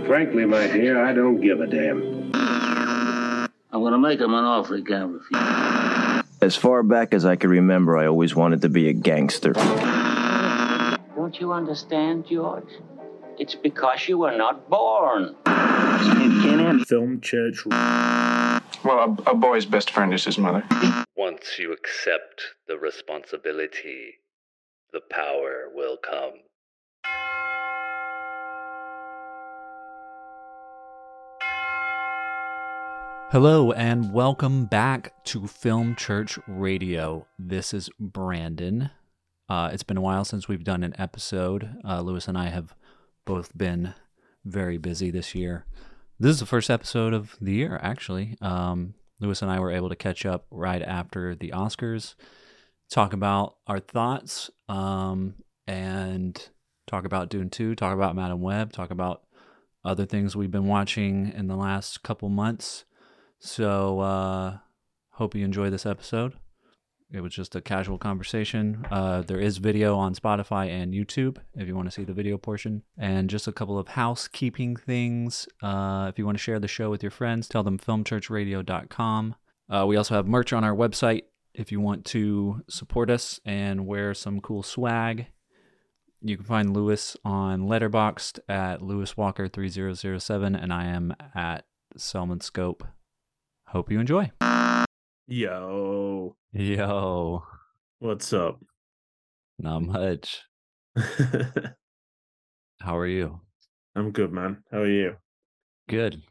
Frankly, my dear, I don't give a damn. I'm going to make him an offer he can't refuse. As far back as I can remember, I always wanted to be a gangster. Don't you understand, George? It's because you were not born. Film church. Well, a boy's best friend is his mother. Once you accept the responsibility, the power will come. Hello and welcome back to Film Church Radio. This is Brandon. It's been a while since we've done an episode. Lewis and I have both been very busy this year. This is the first episode of the year, actually. Lewis and I were able to catch up right after the Oscars, talk about our thoughts, and talk about Dune 2, talk about Madam Web, talk about other things we've been watching in the last couple months. So, hope you enjoy this episode. It was just a casual conversation. There is video on Spotify and YouTube if you want to see the video portion. And just a couple of housekeeping things. If you want to share the show with your friends, tell them filmchurchradio.com. We also have merch on our website if you want to support us and wear some cool swag. You can find Lewis on Letterboxd at LewisWalker3007, and I am at Selman Scope. Hope you enjoy. Yo. What's up? Not much. How are you? I'm good, man. How are you? Good.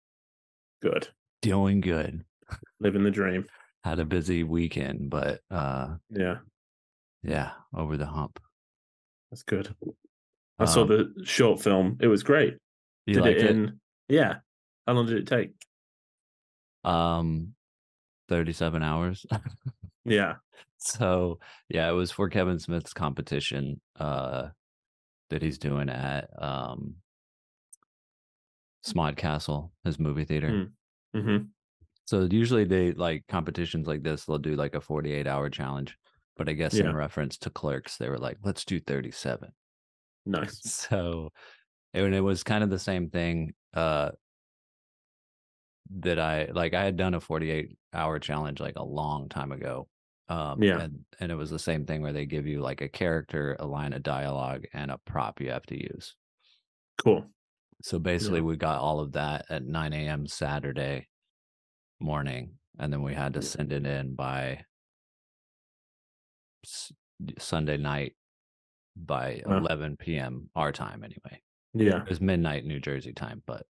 Doing good. Living the dream. Had a busy weekend, but yeah, over the hump. That's good. I saw the short film. It was great. You did liked it in Yeah. How long did it take? 37 hours. Yeah. So yeah, it was for Kevin Smith's competition that he's doing at Smodcastle, his movie theater. Mm-hmm. So usually they like competitions like this, they'll do like a 48-hour challenge. But I guess in reference to Clerks, they were like, let's do 37. Nice. So it was kind of the same thing that I had done a 48-hour challenge like a long time ago. And it was the same thing where they give you like a character, a line of dialogue, and a prop you have to use. Cool. So basically we got all of that at 9 a.m. Saturday morning, and then we had to send it in by Sunday night by 11 p.m. our time anyway. Yeah. It was midnight New Jersey time, but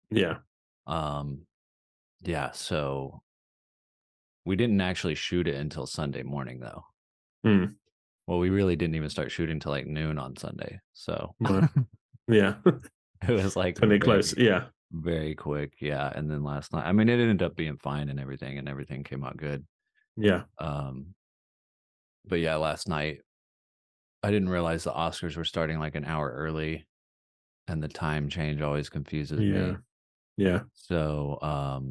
so we didn't actually shoot it until Sunday morning though. Well, we really didn't even start shooting till like noon on Sunday. So yeah. It was like pretty close. Yeah. Very quick. Yeah. And then last night, I mean, it ended up being fine and everything came out good. Yeah. But yeah, last night I didn't realize the Oscars were starting like an hour early, and the time change always confuses me. Yeah. So,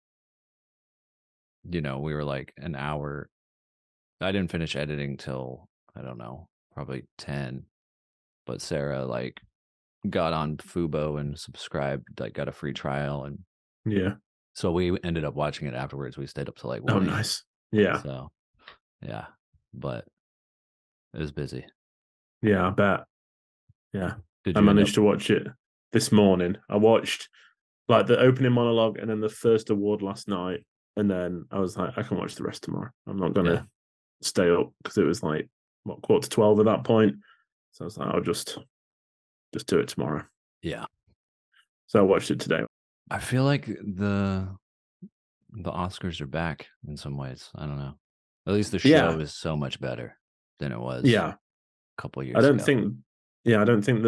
we were like an hour. I didn't finish editing till, I don't know, probably 10. But Sarah like got on Fubo and subscribed, like got a free trial. And so we ended up watching it afterwards. We stayed up till like 1 Oh, nice. Yeah. So, yeah, but it was busy. Yeah, I bet. Yeah. I managed to watch it this morning. I watched like the opening monologue and then the first award last night. And then I was like, I can watch the rest tomorrow. I'm not going to stay up because it was like, 11:45 at that point. So I was like, I'll just do it tomorrow. Yeah. So I watched it today. I feel like the Oscars are back in some ways. I don't know. At least the show is so much better than it was a couple years ago. I don't think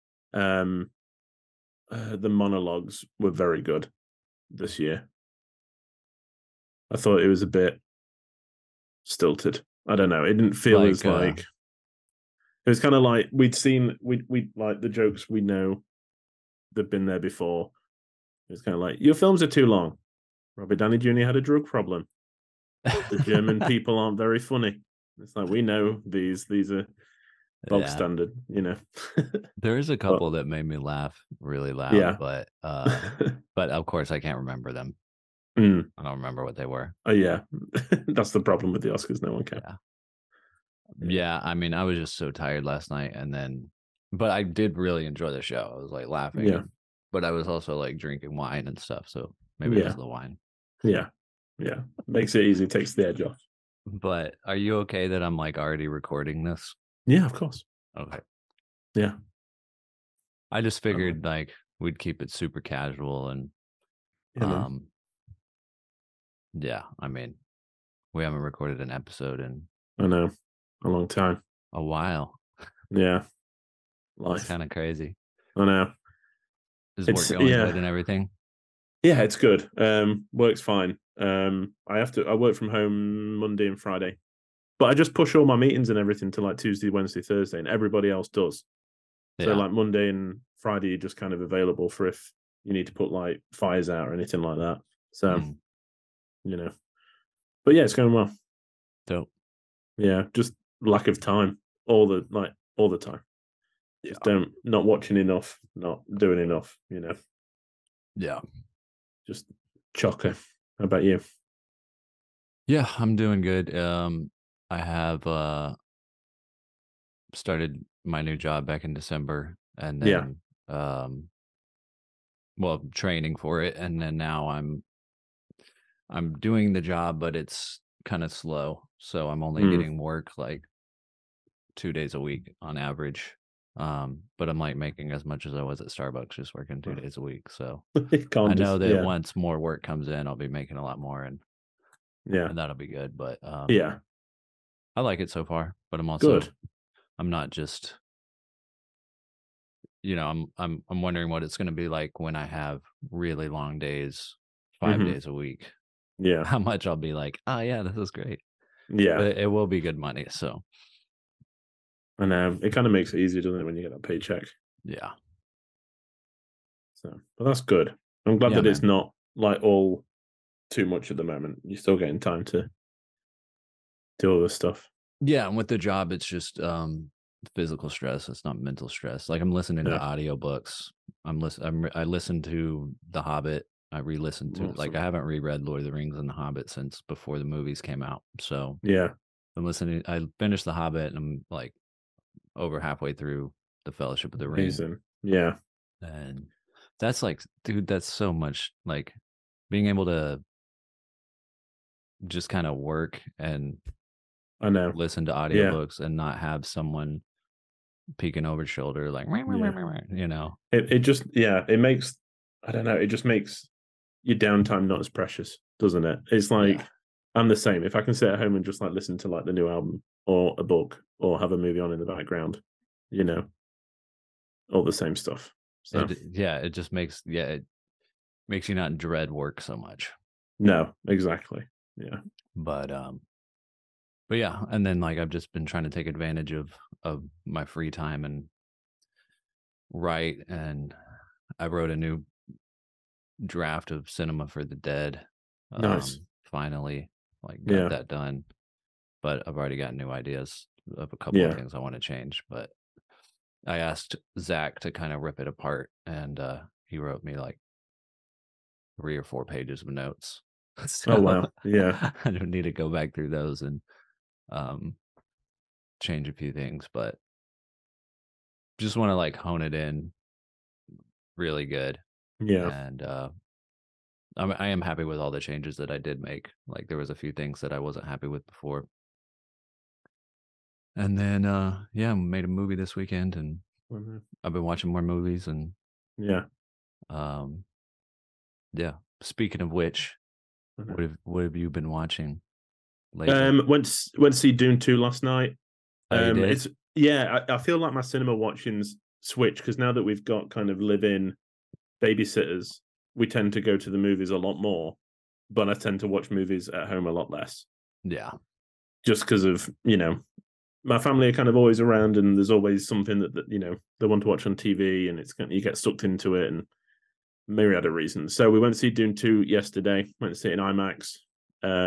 the monologues were very good this year. I thought it was a bit stilted. I don't know. It didn't feel as like it was kind of like we'd like the jokes we know that've been there before. It was kind of like, your films are too long. Robert Downey Jr. had a drug problem. The German people aren't very funny. It's like, we know these are bog Yeah. standard, you know. There is a couple that made me laugh really loud, Yeah. but of course I can't remember them. Mm. I don't remember what they were. Oh yeah, that's the problem with the Oscars. No one can. Yeah, I mean, I was just so tired last night, but I did really enjoy the show. I was like laughing. Yeah. But I was also like drinking wine and stuff, so maybe it was the wine. Yeah. Makes it easy, takes the edge off. But are you okay that I'm like already recording this? Yeah, of course. Okay. Yeah. I just figured like we'd keep it super casual and yeah, I mean, we haven't recorded an episode in I know, a long time. A while. Yeah. Life. It's kind of crazy. I know. Is work going good and everything? Yeah, it's good. Work's fine. I work from home Monday and Friday, but I just push all my meetings and everything to like Tuesday, Wednesday, Thursday, and everybody else does. So like Monday and Friday, you're just kind of available for if you need to put like fires out or anything like that. So, you know, but yeah, it's going well. Dope. Yeah, just lack of time all the time. Just not watching enough, not doing enough, you know. Yeah. Just chocker. How about you? Yeah, I'm doing good. I have started my new job back in December, and then training for it, and then now I'm doing the job, but it's kind of slow, so I'm only getting work like 2 days a week on average. But I'm like making as much as I was at Starbucks, just working 2 days a week. So I know that once more work comes in, I'll be making a lot more, and that'll be good. But I like it so far. But I'm also I'm not just, you know, I'm wondering what it's going to be like when I have really long days, 5 days a week. Yeah, how much I'll be like, oh yeah, this is great. Yeah, but it will be good money. So. I know it kind of makes it easier, doesn't it, when you get that paycheck? Yeah. So, but that's good. I'm glad that it's not like all too much at the moment. You're still getting time to do all this stuff. Yeah, and with the job, it's just physical stress. It's not mental stress. Like I'm listening to audiobooks. I listened to The Hobbit. I re-listened to like I haven't reread Lord of the Rings and The Hobbit since before the movies came out. So I'm listening. I finished The Hobbit and I'm like over halfway through The Fellowship of the Ring. Yeah. And that's like, dude, that's so much like being able to just kind of work and I know listen to audiobooks and not have someone peeking over your shoulder like you know. It just it makes, I don't know, it just makes your downtime not as precious, doesn't it? It's like I'm the same. If I can sit at home and just like listen to like the new album or a book or have a movie on in the background, you know, all the same stuff. So it just makes it makes you not dread work so much. No, exactly. Yeah. But yeah, and then like I've just been trying to take advantage of my free time and write, and I wrote a new draft of Cinema for the Dead. Nice. Finally, like got that done. But I've already got new ideas of a couple of things I want to change. But I asked Zach to kind of rip it apart, and he wrote me like 3 or 4 pages of notes. So oh wow. Yeah. I don't need to go back through those and change a few things, but just want to like hone it in really good. Yeah. And I am happy with all the changes that I did make. Like there was a few things that I wasn't happy with before. And then made a movie this weekend, and I've been watching more movies, and speaking of which, what have you been watching lately? Went to see Dune 2 last night. It's I feel like my cinema watching's switched because now that we've got kind of live-in babysitters, we tend to go to the movies a lot more, but I tend to watch movies at home a lot less. Yeah. Just because of, you know, my family are kind of always around, and there's always something that you know they want to watch on TV, and it's you get sucked into it, and myriad of reasons. So we went to see Dune 2 yesterday. Went to see it in IMAX,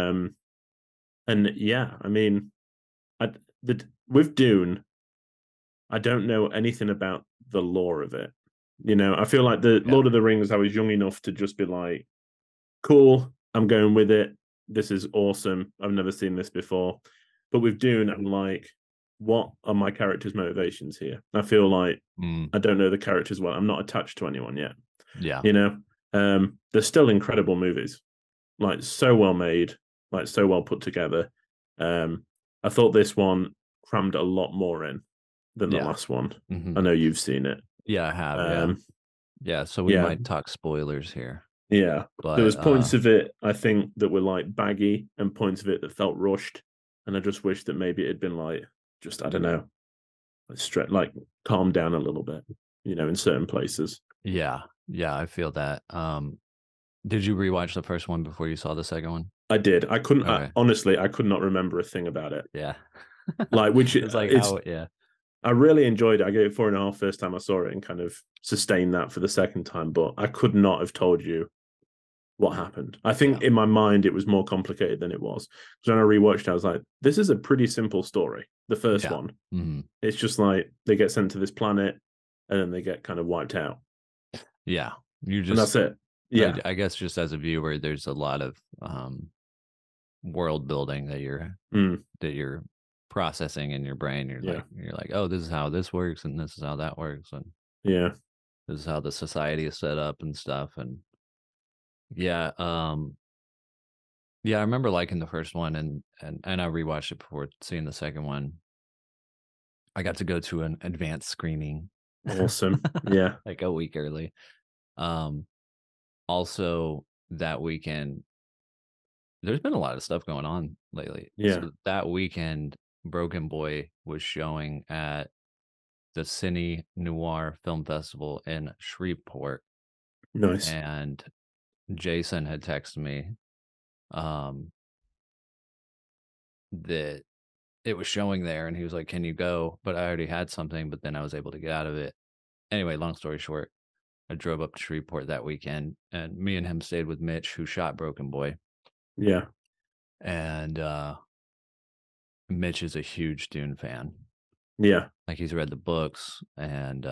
and yeah, I mean, with Dune, I don't know anything about the lore of it. You know, I feel like the Lord of the Rings, I was young enough to just be like, cool, I'm going with it. This is awesome. I've never seen this before. But with Dune, I'm like, what are my characters' motivations here? I feel like I don't know the characters well. I'm not attached to anyone yet. Yeah. You know, they're still incredible movies, like so well made, like so well put together. I thought this one crammed a lot more in than the last one. I know you've seen it. Yeah, I have. Yeah. So we might talk spoilers here. Yeah, but there was points of it I think that were like baggy, and points of it that felt rushed. And I just wish that maybe it had been like, just I don't know, like calm down a little bit, you know, in certain places. Yeah, I feel that. Did you rewatch the first one before you saw the second one? I did. I couldn't honestly. I could not remember a thing about it. Yeah, like which it's like how. I really enjoyed it. I gave it 4.5 first time I saw it, and kind of sustained that for the second time. But I could not have told you what happened. I think in my mind it was more complicated than it was. Because when I rewatched it, I was like, this is a pretty simple story. The first one. Mm-hmm. It's just like they get sent to this planet and then they get kind of wiped out. Yeah. And that's it. Yeah. I guess just as a viewer, there's a lot of world building that you're processing in your brain. You're like, oh, this is how this works, and this is how that works, and this is how the society is set up and stuff. And I remember liking the first one, and I rewatched it before seeing the second one. I got to go to an advanced screening. Awesome. Yeah. Like a week early. Also that weekend, there's been a lot of stuff going on lately. Yeah. So that weekend, Broken Boy was showing at the Cine Noir Film Festival in Shreveport. Nice. And Jason had texted me that it was showing there, and he was like, can you go? But I already had something, but then I was able to get out of it. Anyway, long story short, I drove up to Shreveport that weekend, and me and him stayed with Mitch, who shot Broken Boy. Yeah. And Mitch is a huge Dune fan. Yeah. Like he's read the books and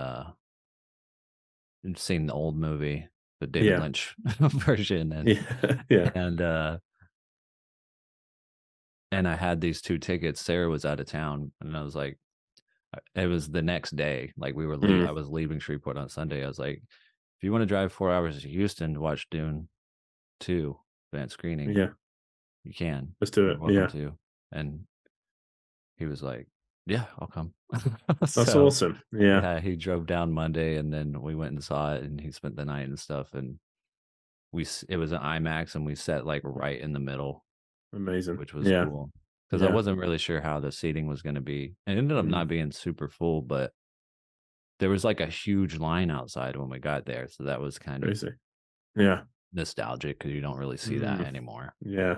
seen the old movie, the David Lynch version. And and I had these 2 tickets. Sarah was out of town, and I was like, it was the next day. Like we were I was leaving Shreveport on Sunday. I was like, if you want to drive 4 hours to Houston to watch Dune 2 advanced screening, you can. Let's do it. Yeah. To. And he was like, yeah, I'll come. That's awesome. Yeah. He drove down Monday, and then we went and saw it, and he spent the night and stuff. And it was an IMAX, and we sat like right in the middle. Amazing. Which was cool. Because I wasn't really sure how the seating was going to be. It ended up not being super full, but there was like a huge line outside when we got there. So that was kind of nostalgic, because you don't really see that anymore. Yeah.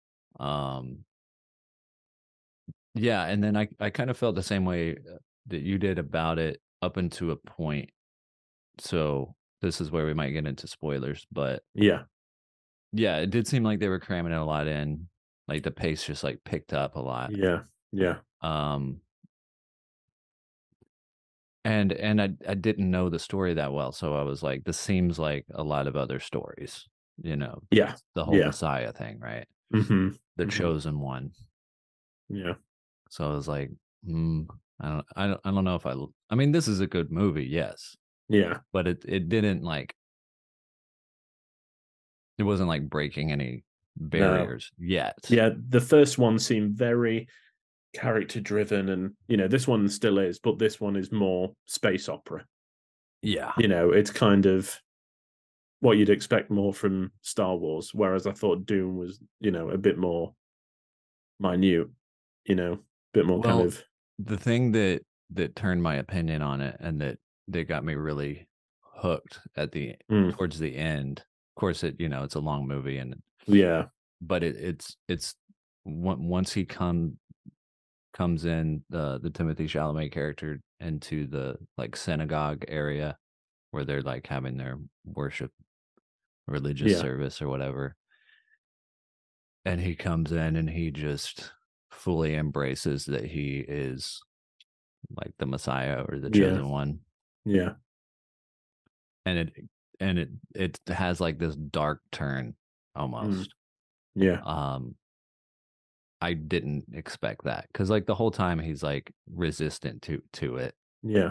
And then I kind of felt the same way that you did about it up into a point. So this is where we might get into spoilers, but it did seem like they were cramming a lot in. Like the pace just like picked up a lot. Yeah. And I didn't know the story that well, so I was like, this seems like a lot of other stories, you know. Yeah. The whole Messiah thing, right? Mm-hmm. The chosen one. Yeah. So I was like, I don't know if I mean, this is a good movie, yes. Yeah. But it didn't like, it wasn't like breaking any barriers yet. Yeah, the first one seemed very character driven, and you know, this one still is, but this one is more space opera. Yeah. You know, it's kind of what you'd expect more from Star Wars, whereas I thought Dune was, you know, a bit more minute, you know, a bit more kind of. The thing that turned my opinion on it, and that got me really hooked at the towards the end. Of course, it's a long movie, and but it's once he comes in, the Timothée Chalamet character, into the like synagogue area where they're like having their worship, religious service or whatever, and he comes in and he just fully embraces that he is like the Messiah or the Yeah. chosen one. Yeah. And it has like this dark turn almost. Yeah. I didn't expect that because like the whole time he's like resistant to it. Yeah.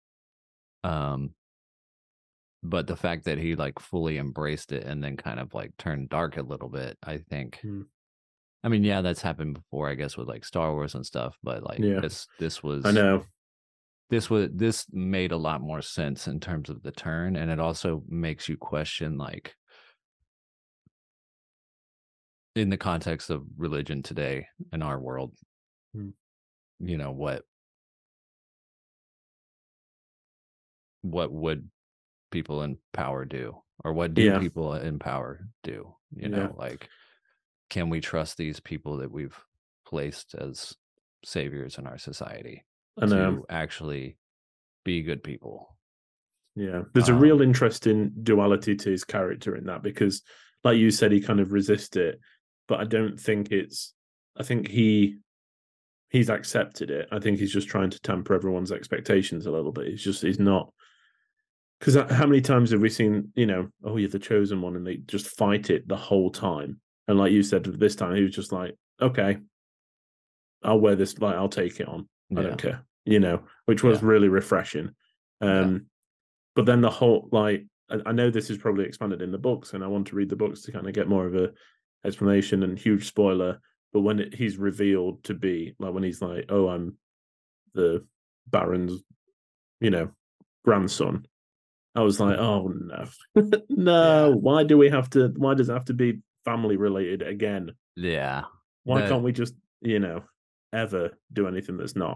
But the fact that he like fully embraced it and then kind of like turned dark a little bit, I think. I mean, yeah, that's happened before, I guess, with like Star Wars and stuff. But like this was, I know, this made a lot more sense in terms of the turn, and it also makes you question, like, in the context of religion today in our world, you know, what would people in power do, or what do people in power do? You know, like, can we trust these people that we've placed as saviors in our society to actually be good people? Yeah, there's a real interesting duality to his character in that, because, like you said, he kind of resists it, but I don't think it's. I think he's accepted it. I think he's just trying to temper everyone's expectations a little bit. He's not. Because how many times have we seen, you know, oh, you're the chosen one, and they just fight it the whole time? And like you said, this time he was just like, okay, I'll wear this, like, I'll take it on. I don't care, you know, which was really refreshing. But then the whole, like, I know this is probably expanded in the books, and I want to read the books to kind of get more of a explanation, and huge spoiler, but when he's revealed to be, like, when he's like, oh, I'm the Baron's, you know, grandson, I was like, oh no, no, why does it have to be family related again? Yeah. Why can't we just, you know, ever do anything that's not?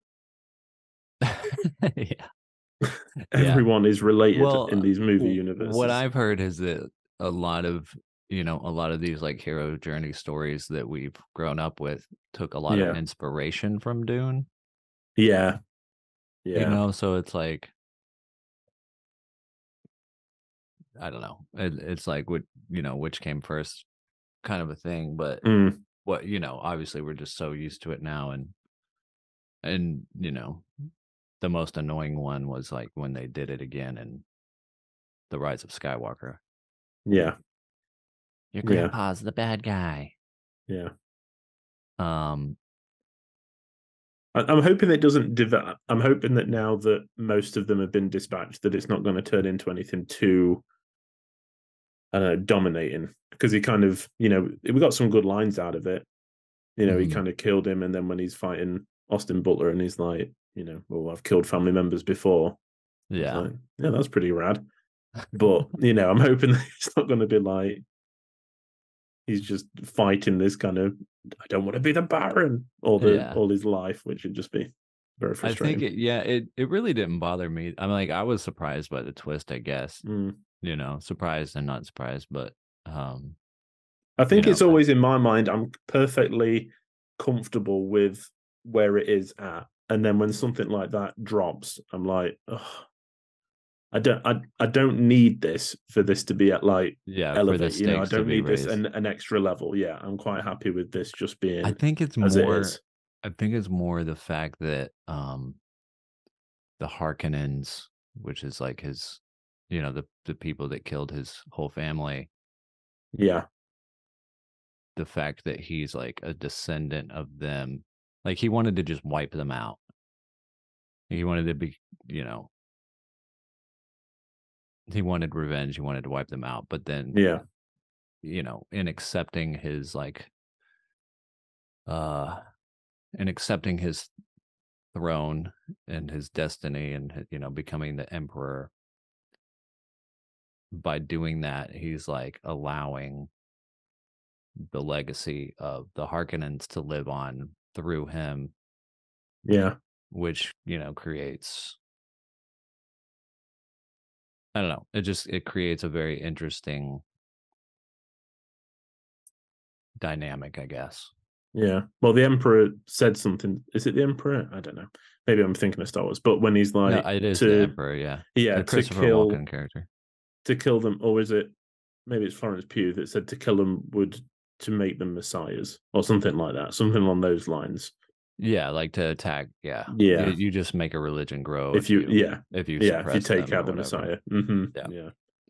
Everyone is related in these movie universes. What I've heard is that a lot of these like hero journey stories that we've grown up with took a lot of inspiration from Dune. Yeah. You know, so it's like, I don't know. It's like, what, you know, which came first kind of a thing. But what, you know, obviously we're just so used to it now. And, you know, the most annoying one was like when they did it again in The Rise of Skywalker. Yeah. Your grandpa's the bad guy. Yeah. I'm hoping it doesn't develop. I'm hoping that now that most of them have been dispatched, that it's not going to turn into anything too, I don't know, dominating. Because he kind of, you know, we got some good lines out of it. You know, he kind of killed him, and then when he's fighting Austin Butler, and he's like, you know, well, I've killed family members before. Yeah. Like, yeah, that's pretty rad. But, you know, I'm hoping that it's not going to be like he's just fighting this kind of, I don't want to be the Baron all his life, which would just be very frustrating. I think it really didn't bother me. I'm like, I was surprised by the twist, I guess. You know, surprised and not surprised, but I think it's always in my mind, I'm perfectly comfortable with where it is at. And then when something like that drops, I'm like, oh, I don't need this for this to be at, like, elevate. You know, I don't need this an extra level. Yeah, I'm quite happy with this just being. I think it's more. I think it's more the fact that the Harkonnens, which is like his, you know, the people that killed his whole family. Yeah. The fact that he's like a descendant of them, like he wanted to just wipe them out. He wanted to be, you know. He wanted revenge. He wanted to wipe them out. But then, you know, in accepting his like, in accepting his throne and his destiny, and, you know, becoming the emperor, by doing that, he's like allowing the legacy of the Harkonnens to live on through him. Yeah. Which, you know, creates, I don't know. It creates a very interesting dynamic, I guess. Yeah. Well, the Emperor said something. Is it the Emperor? I don't know. Maybe I'm thinking of Star Wars. But when he's like, no, it is the Emperor. Yeah. Yeah. The Christopher Walken character. To kill them, or is it? Maybe it's Florence Pugh that said to kill them would to make them messiahs, or something like that. Something along those lines. Yeah, like to attack. Yeah, Yeah. You just make a religion grow If you if you take out the Messiah. Yeah.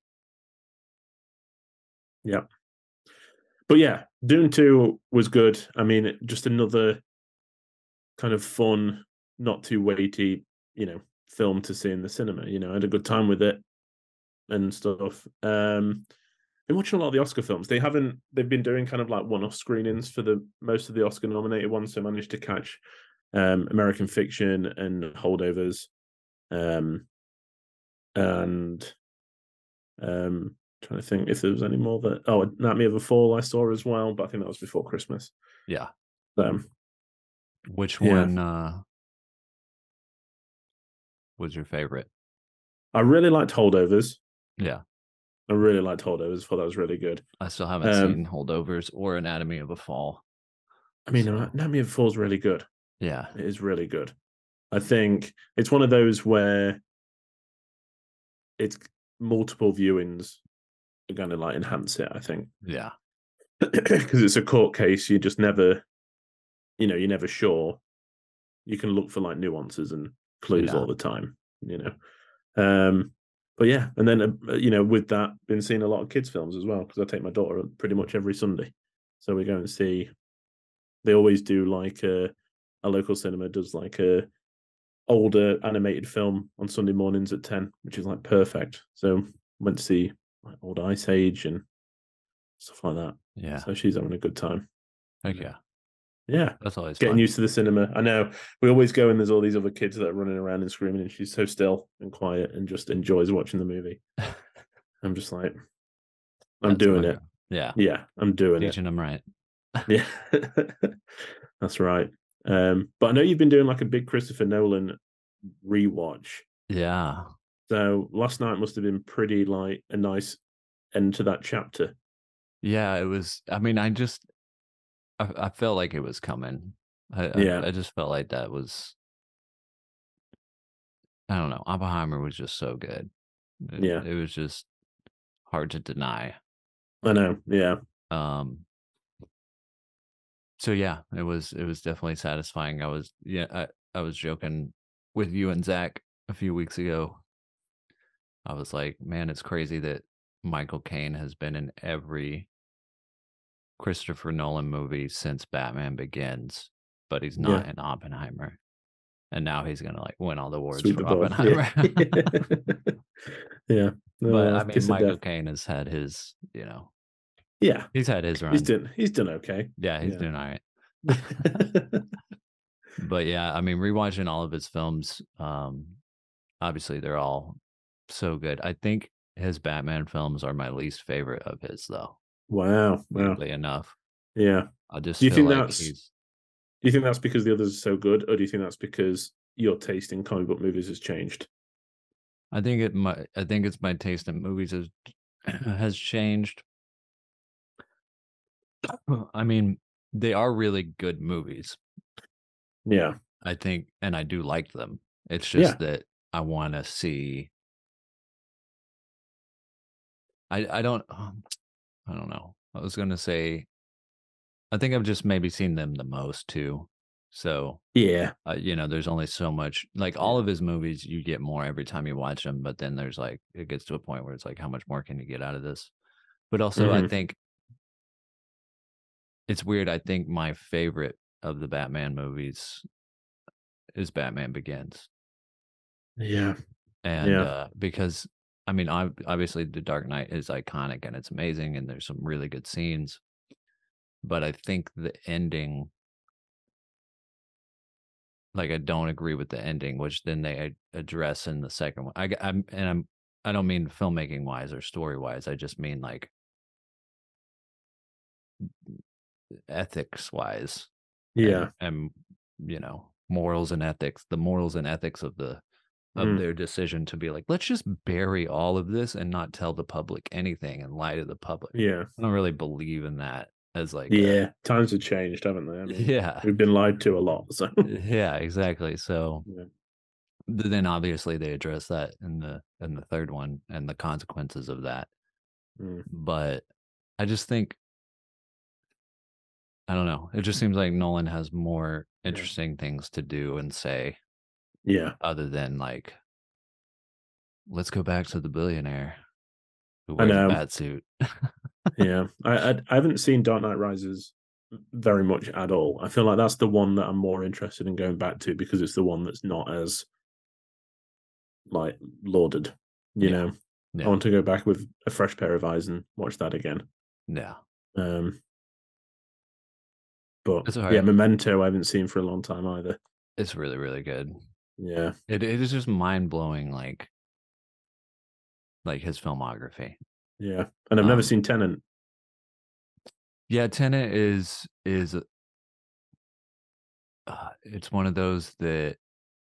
Yeah. But yeah, Dune 2 was good. I mean, just another kind of fun, not too weighty, film to see in the cinema. I had a good time with it and stuff. Been watching a lot of the Oscar films. They've been doing kind of like one-off screenings for the most of the Oscar nominated ones. So I managed to catch American Fiction and Holdovers. Trying to think if there was any more Anatomy of a Fall I saw as well, but I think that was before Christmas. Yeah. Which one was your favorite? I really liked Holdovers. Yeah. I really liked Holdovers. Thought that was really good. I still haven't seen Holdovers or Anatomy of a Fall. I mean, Anatomy of a Fall is really good. Yeah. It is really good. I think it's one of those where it's multiple viewings are going to like enhance it, I think. Yeah. Because it's a court case, you just never, you're never sure. You can look for like nuances and clues all the time, But yeah, and then, with that, been seeing a lot of kids' films as well, because I take my daughter pretty much every Sunday. So we go and see, they always do like a local cinema does like a older animated film on Sunday mornings at 10, which is like perfect. So went to see like old Ice Age and stuff like that. Yeah. So she's having a good time. Heck yeah. Yeah. That's always getting fun. used to the cinema. I know we always go and there's all these other kids that are running around and screaming, and she's so still and quiet and just enjoys watching the movie. I'm just like, I'm doing it. Yeah. Yeah, I'm doing Teaching them right. Yeah. That's right. But I know you've been doing like a big Christopher Nolan rewatch. Yeah. So last night must have been pretty like a nice end to that chapter. Yeah, it was. I mean, I felt like it was coming. I just felt like that was. I don't know. Oppenheimer was just so good. It was just hard to deny. I know. Yeah. So yeah, it was definitely satisfying. I was joking with you and Zach a few weeks ago. I was like, man, it's crazy that Michael Caine has been in every Christopher Nolan movie since Batman Begins, but he's not in Oppenheimer. And now he's gonna like win all the awards for Oppenheimer. Yeah. No, but I mean, Michael Caine has had his, yeah, he's had his run. He's done okay. Yeah, he's doing all right. But yeah, I mean, rewatching all of his films, obviously they're all so good. I think his Batman films are my least favorite of his, though. Wow. Weirdly enough. Yeah. I just do you feel think like do you think that's because the others are so good, or do you think that's because your taste in comic book movies has changed? I think it's my taste in movies has changed. I mean, they are really good movies. Yeah. I think, and I do like them. It's just that I want to see. I don't know. I was going to say, I think I've just maybe seen them the most too. So yeah, there's only so much, like all of his movies, you get more every time you watch them. But then there's like, it gets to a point where it's like, how much more can you get out of this? But also I think it's weird. I think my favorite of the Batman movies is Batman Begins. Yeah. And because I mean, obviously The Dark Knight is iconic and it's amazing and there's some really good scenes. But I think the ending, like I don't agree with the ending, which then they address in the second one. I don't mean filmmaking wise or story wise. I just mean like ethics wise. Yeah. And morals and ethics, the morals and ethics of their decision to be like, let's just bury all of this and not tell the public anything and lie to the public. Yeah. I don't really believe in that as like, times have changed, haven't they? I mean, we've been lied to a lot. So yeah, exactly. So then obviously they address that in the third one and the consequences of that. But I just think, I don't know. It just seems like Nolan has more interesting things to do and say. Yeah. Other than like, let's go back to the billionaire who I wears a know. bat suit. Yeah. I haven't seen Dark Knight Rises very much at all. I feel like that's the one that I'm more interested in going back to because it's the one that's not as like lauded, you know. I want to go back with a fresh pair of eyes and watch that again. Yeah. But yeah, Memento I haven't seen for a long time either. It's really, really good. Yeah. It is just mind blowing, like his filmography. Yeah. And I've never seen Tenet. Yeah, Tenet is it's one of those that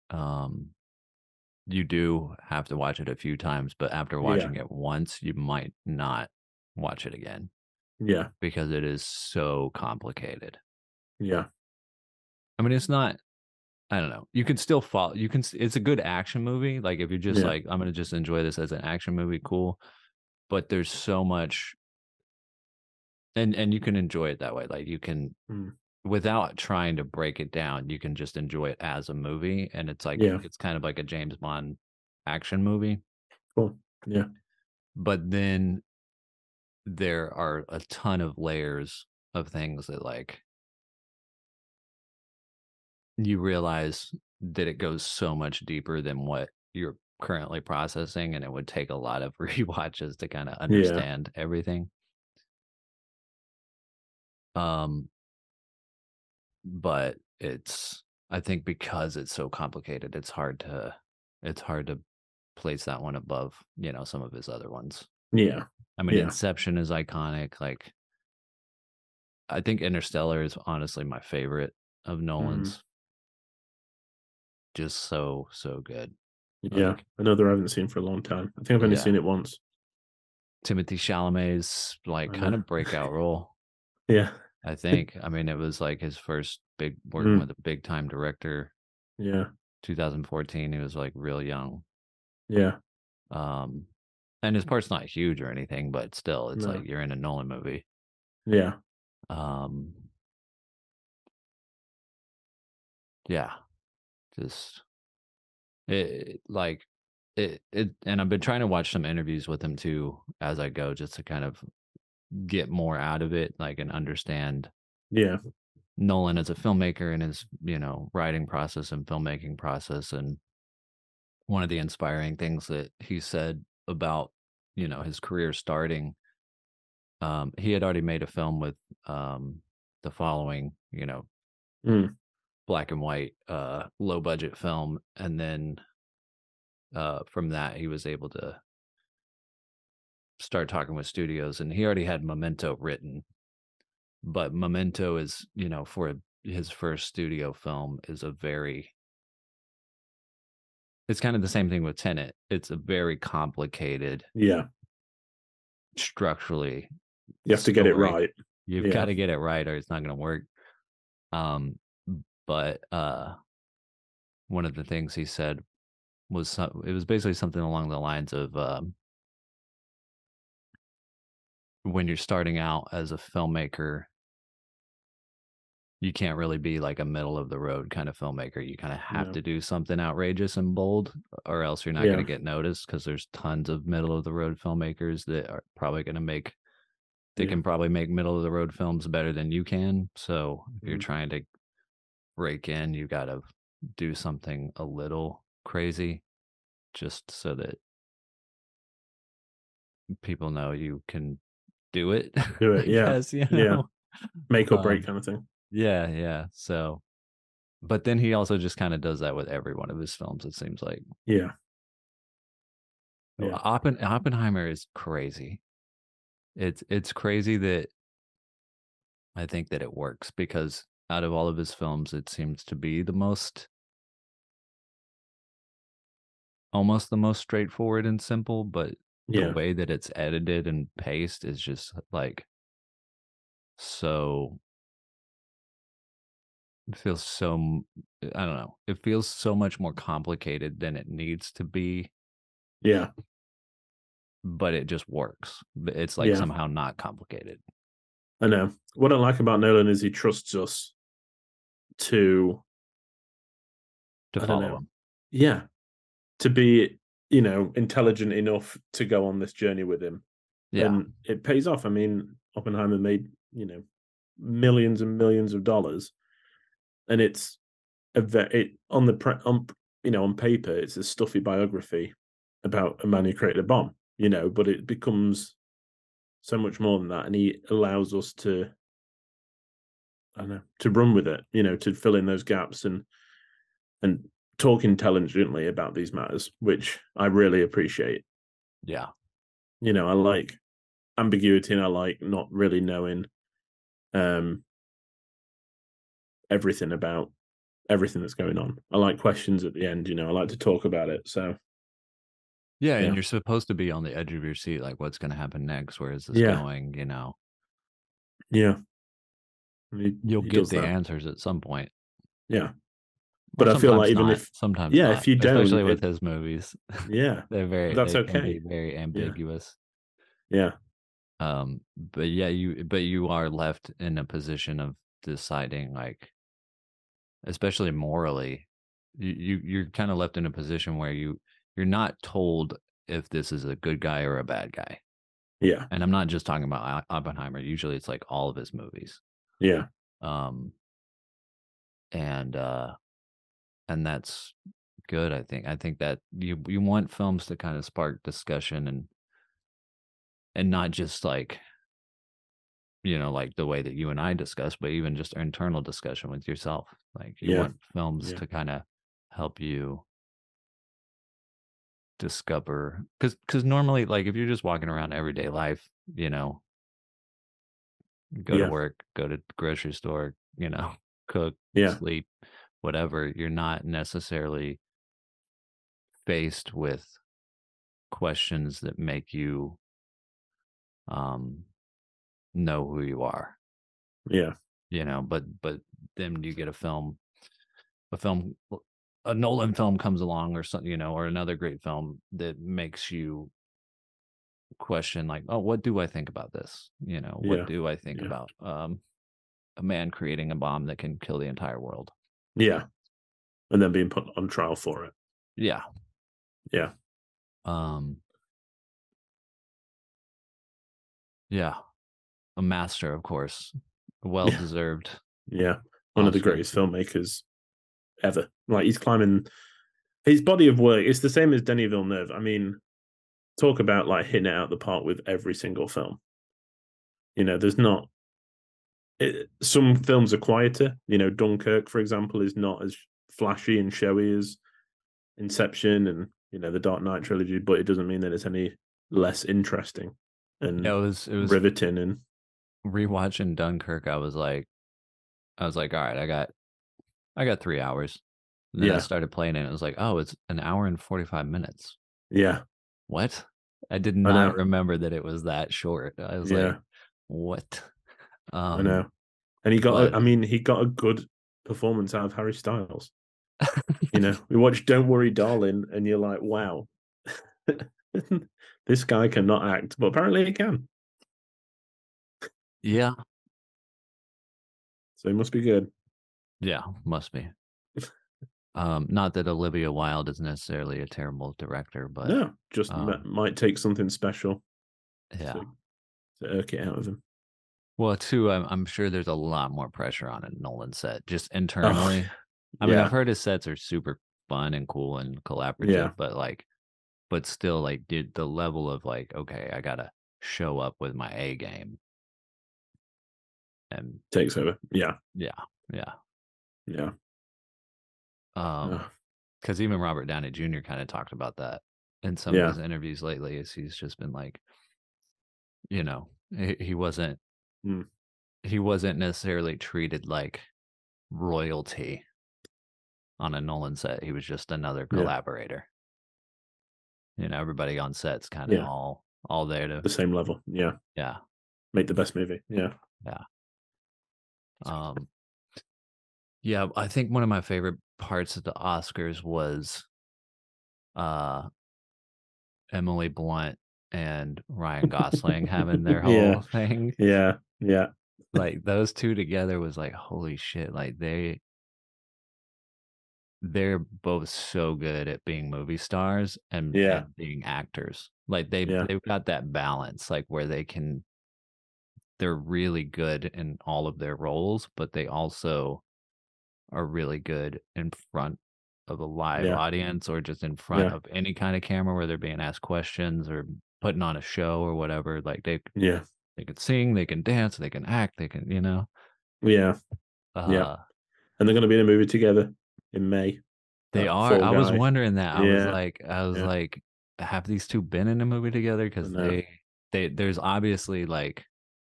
you do have to watch it a few times, but after watching it once, you might not watch it again. Yeah. Because it is so complicated. Yeah. I mean, it's not, I don't know. You can still follow, it's a good action movie. Like if you're just like, I'm going to just enjoy this as an action movie, cool. But there's so much, and you can enjoy it that way. Like you can, without trying to break it down, you can just enjoy it as a movie. And it's like, it's kind of like a James Bond action movie. Cool. Yeah. But then there are a ton of layers of things that like you realize that it goes so much deeper than what you're currently processing, and it would take a lot of rewatches to kind of understand everything. But it's, I think because it's so complicated, it's hard to place that one above, you know, some of his other ones. Yeah. I mean, Inception is iconic. Like, I think Interstellar is honestly my favorite of Nolan's. Just so good. Yeah, like, another I haven't seen for a long time. I think I've only seen it once. Timothy Chalamet's like kind of breakout role. Yeah. I think. I mean, it was like his first big working with a big time director. Yeah. 2014. He was like real young. Yeah. And his part's not huge or anything, but still, it's like you're in a Nolan movie. Yeah. Yeah. Just and I've been trying to watch some interviews with him too as I go, just to kind of get more out of it, like, and understand Nolan as a filmmaker and his, you know, writing process and filmmaking process. And one of the inspiring things that he said about, you know, his career starting, he had already made a film with The Following, you know, black and white, low budget film, and then from that he was able to start talking with studios, and he already had Memento written, but Memento is, you know, for his first studio film, is it's kind of the same thing with Tenet. It's a very complicated, structurally, you have to get it right. You've got to get it right or it's not going to work. But one of the things he said was, it was basically something along the lines of, when you're starting out as a filmmaker, you can't really be like a middle of the road kind of filmmaker. You kind of have to do something outrageous and bold, or else you're not going to get noticed, because there's tons of middle of the road filmmakers that are probably going to make, they can probably make middle of the road films better than you can. So if you're trying to break in, you got to do something a little crazy, just so that people know you can do it. Do it, guess, you know? Make or break kind of thing. Yeah. So, but then he also just kind of does that with every one of his films, it seems like. Yeah. Oppenheimer is crazy. It's crazy that I think that it works, because out of all of his films, it seems to be almost the most straightforward and simple, but the way that it's edited and paced is just like so, it feels so, I don't know, it feels so much more complicated than it needs to be. Yeah. But it just works. It's like somehow not complicated. I know. What I like about Nolan is he trusts us to to follow him. Yeah, to be, intelligent enough to go on this journey with him. Yeah, and it pays off. I mean, Oppenheimer made millions and millions of dollars, and it's on paper it's a stuffy biography about a man who created a bomb, but it becomes so much more than that, and he allows us to, to run with it, to fill in those gaps and talk intelligently about these matters, which I really appreciate. Yeah. I like ambiguity, and I like not really knowing everything about everything that's going on. I like questions at the end, I like to talk about it. So yeah, and you're supposed to be on the edge of your seat, like what's going to happen next? Where is this going? Yeah. You'll get the answers at some point. Yeah. But I feel like even if sometimes not, if you don't, especially with his movies, they're can be very ambiguous. Yeah. But you are left in a position of deciding, like, especially morally, you're kind of left in a position where you're not told if this is a good guy or a bad guy. Yeah. And I'm not just talking about Oppenheimer. Usually it's like all of his movies. Yeah. And that's good. I think that you want films to kind of spark discussion and not just like, like the way that you and I discuss, but even just internal discussion with yourself. Like you want films to kind of help you discover, because normally, like if you're just walking around everyday life, go to work, go to the grocery store, cook, sleep, whatever, you're not necessarily faced with questions that make you know who you are. Yeah. But then you get a Nolan film comes along or something, or another great film that makes you question, like, oh, what do I think about this? What do I think about a man creating a bomb that can kill the entire world? Yeah. And then being put on trial for it. Yeah. Yeah. Yeah. A master, of course. Well deserved. Yeah. One of the greatest filmmakers ever. Like, he's climbing his body of work. It's the same as Denis Villeneuve. I mean, talk about like hitting it out the park with every single film. There's not some films are quieter. Dunkirk, for example, is not as flashy and showy as Inception and the Dark Knight trilogy, but it doesn't mean that it's any less interesting and it was riveting. And rewatching Dunkirk, I was like, all right, I got 3 hours. And then I started playing it, and it was like, oh, it's an hour and 45 minutes. Yeah. What? I did not remember that it was that short. I was like, what? I know. And he got a good performance out of Harry Styles. We watched Don't Worry, Darling, and you're like, wow, this guy cannot act, but apparently he can. Yeah. So he must be good. Yeah, must be. Not that Olivia Wilde is necessarily a terrible director, but no, just might take something special. Yeah. To irk it out of him. Well, too, I'm sure there's a lot more pressure on a Nolan set, just internally. I mean, I've heard his sets are super fun and cool and collaborative, but still, like, dude, the level of like, okay, I gotta show up with my A game, and takes over. Yeah. Because even Robert Downey Jr. kind of talked about that in some of his interviews lately, as he's just been like, he wasn't necessarily treated like royalty on a Nolan set. He was just another collaborator. Everybody on set's kind of all there to the same level. Yeah. Make the best movie. Yeah. I think one of my favorite parts of the Oscars was Emily Blunt and Ryan Gosling having their whole thing. Yeah. Like those two together was like, holy shit. Like they're both so good at being movie stars and being actors. Like they've got that balance, like where they're really good in all of their roles, but they also are really good in front of a live audience or just in front of any kind of camera where they're being asked questions or putting on a show or whatever. Like they can sing, they can dance, they can act, they can, and they're going to be in a movie together in May. They are. I was wondering that. I was like, have these two been in a movie together? Because there's obviously like,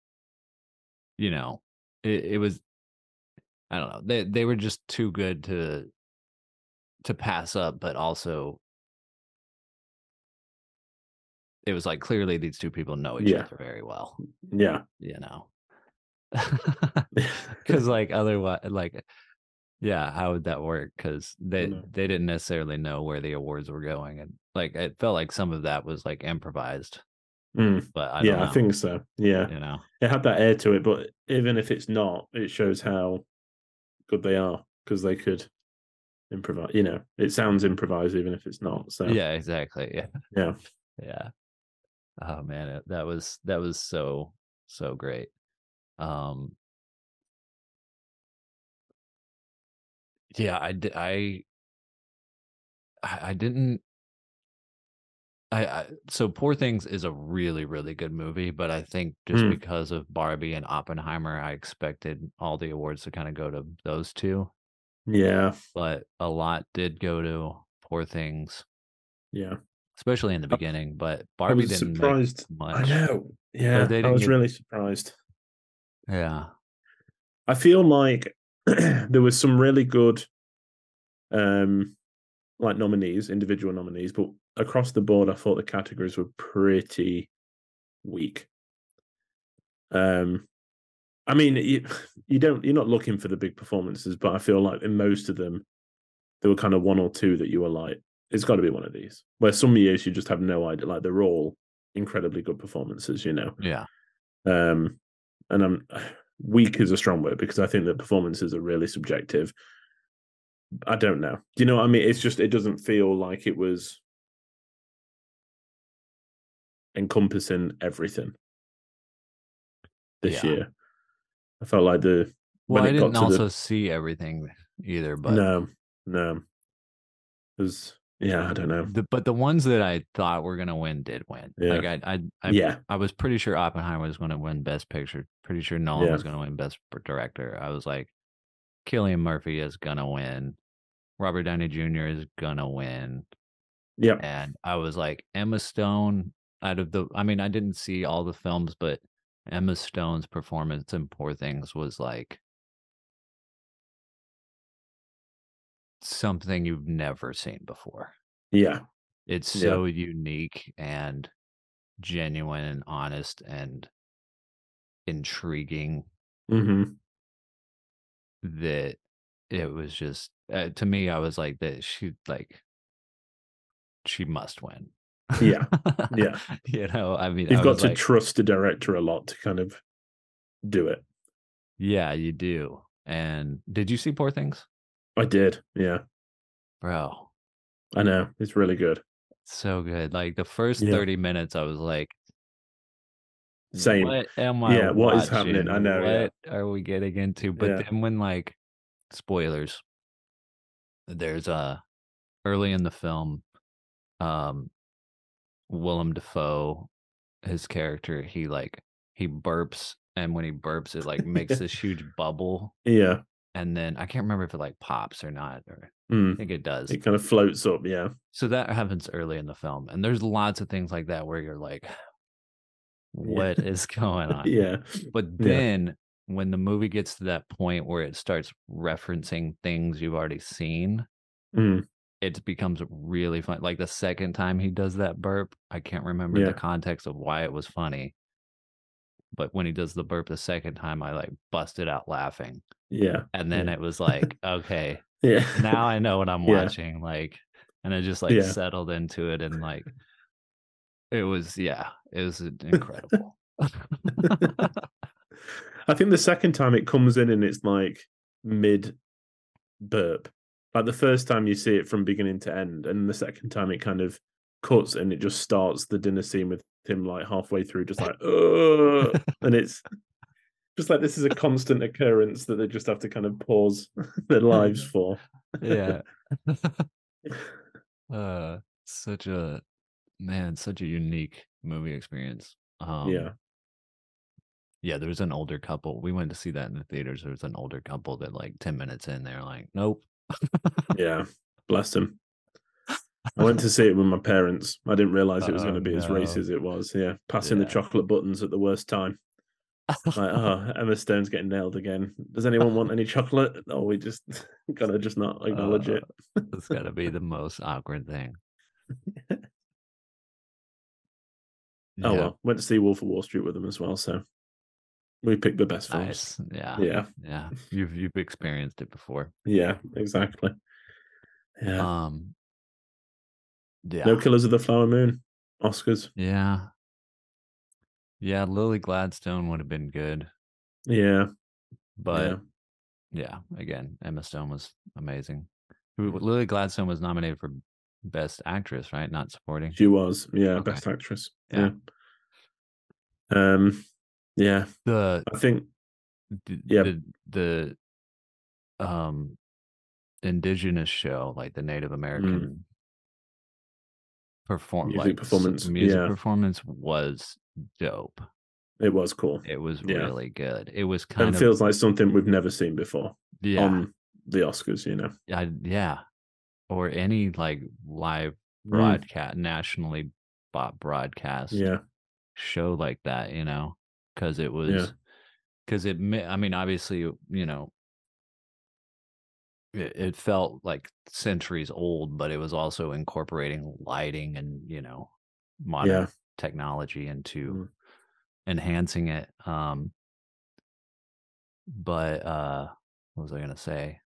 it was, I don't know. They were just too good to pass up, but also it was like clearly these two people know each other very well. Yeah. Because like otherwise, like, how would that work? Because they didn't necessarily know where the awards were going, and like it felt like some of that was like improvised. But I don't know. I think so. Yeah, it had that air to it, but even if it's not, it shows how good they are because they could improvise. It sounds improvised even if it's not. So yeah, exactly. Yeah. Oh man, that was so great. I didn't. So Poor Things is a really, really good movie, but I think just because of Barbie and Oppenheimer, I expected all the awards to kind of go to those two. Yeah. But a lot did go to Poor Things. Yeah. Especially in the beginning, but Barbie didn't surprised. Make much. I know. Yeah. I was really surprised. Yeah. I feel like there was some really good like nominees, individual nominees, but across the board I thought the categories were pretty weak. I mean, you're not looking for the big performances, but I feel like in most of them there were kind of one or two that you were like, it's got to be one of these. Where some years you just have no idea, like they're all incredibly good performances, Yeah. And I'm weak is a strong word because I think that performances are really subjective. I don't know. Do you know what I mean? It's just, it doesn't feel like it was encompassing everything this year. I felt like I didn't also see everything either, but no. It was, I don't know. But the ones that I thought were gonna win did win. Yeah. Like I was pretty sure Oppenheimer was gonna win Best Picture. Pretty sure Nolan was gonna win Best Director. I was like, Cillian Murphy is gonna win. Robert Downey Jr. is gonna win. Yeah. And I was like, Emma Stone, I didn't see all the films, but Emma Stone's performance in Poor Things was like something you've never seen before. Yeah. It's so unique and genuine and honest and intriguing that it was just to me, I was like that she must win. Yeah. I mean, you've got to trust the director a lot to kind of do it. Yeah, you do. And did you see Poor Things? I did. Yeah. Bro. I know. It's really good. So good. Like the first 30 minutes, I was like, same. What am I watching? What is happening? I know. What are we getting into? But then when like spoilers, there's early in the film, Willem Dafoe, his character, he burps, and when he burps, it like makes this huge bubble. Yeah. And then I can't remember if it like pops or not, or I think it does. It kind of floats up, yeah. So that happens early in the film, and there's lots of things like that where you're like, what is going on? Yeah. But then when the movie gets to that point where it starts referencing things you've already seen, it becomes really fun. Like the second time he does that burp, I can't remember the context of why it was funny. But when he does the burp the second time, I like busted out laughing. Yeah. And then it was like, okay, yeah, now I know what I'm watching. Like, and I just like settled into it, and like it was incredible. I think the second time it comes in and it's like mid burp, Like the first time you see it from beginning to end, and the second time it kind of cuts and it just starts the dinner scene with him like halfway through, just like, and it's just like this is a constant occurrence that they just have to kind of pause their lives for. Yeah. Such a unique movie experience. Yeah. Yeah, there was an older couple. We went to see that in the theaters. There was an older couple that like 10 minutes in, they're like, nope. Yeah, bless them. I went to see it with my parents. I didn't realize it was going to be as racy as it was. Yeah, passing the chocolate buttons at the worst time. Like, oh, Emma Stone's getting nailed again. Does anyone want any chocolate? Oh, we just gotta just not acknowledge it. It's got to be the most awkward thing. Oh well, went to see Wolf of Wall Street with them as well, so we picked the best films. Nice. Yeah. You've experienced it before. Yeah, exactly. Yeah. Yeah. No Killers of the Flower Moon. Oscars. Yeah. Yeah, Lily Gladstone would have been good. Yeah. But yeah, again, Emma Stone was amazing. Lily Gladstone was nominated for Best Actress, right? Not supporting. She was, Okay. Best Actress. Yeah. Yeah. I think the indigenous show, like the Native American music performance was dope. It was cool. It was really good. It was kind of feels like something we've never seen before. Yeah. On the Oscars, Yeah. Or any like live broadcast, nationally broadcast show like that, because it was, I mean, obviously, it felt like centuries old, but it was also incorporating lighting and, modern technology into enhancing it. But what was I going to say?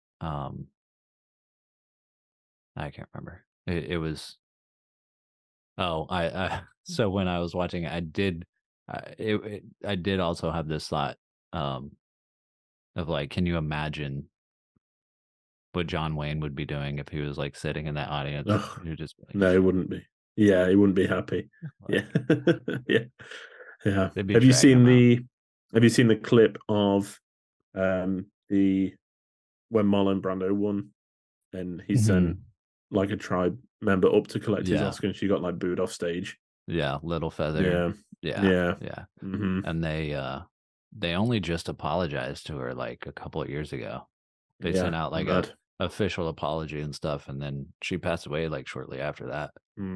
I can't remember. It was. Oh, so when I was watching it, I did also have this thought of like, can you imagine what John Wayne would be doing if he was like sitting in that audience? You're just like, no, he wouldn't be. Yeah, he wouldn't be happy. Yeah, yeah. Have you seen the clip of the when Marlon Brando won and he sent like a tribe member up to collect his Oscar and she got like booed off stage? Yeah, Little Feather. Yeah. And they only just apologized to her like a couple of years ago. They sent out like a official apology and stuff, and then she passed away like shortly after that.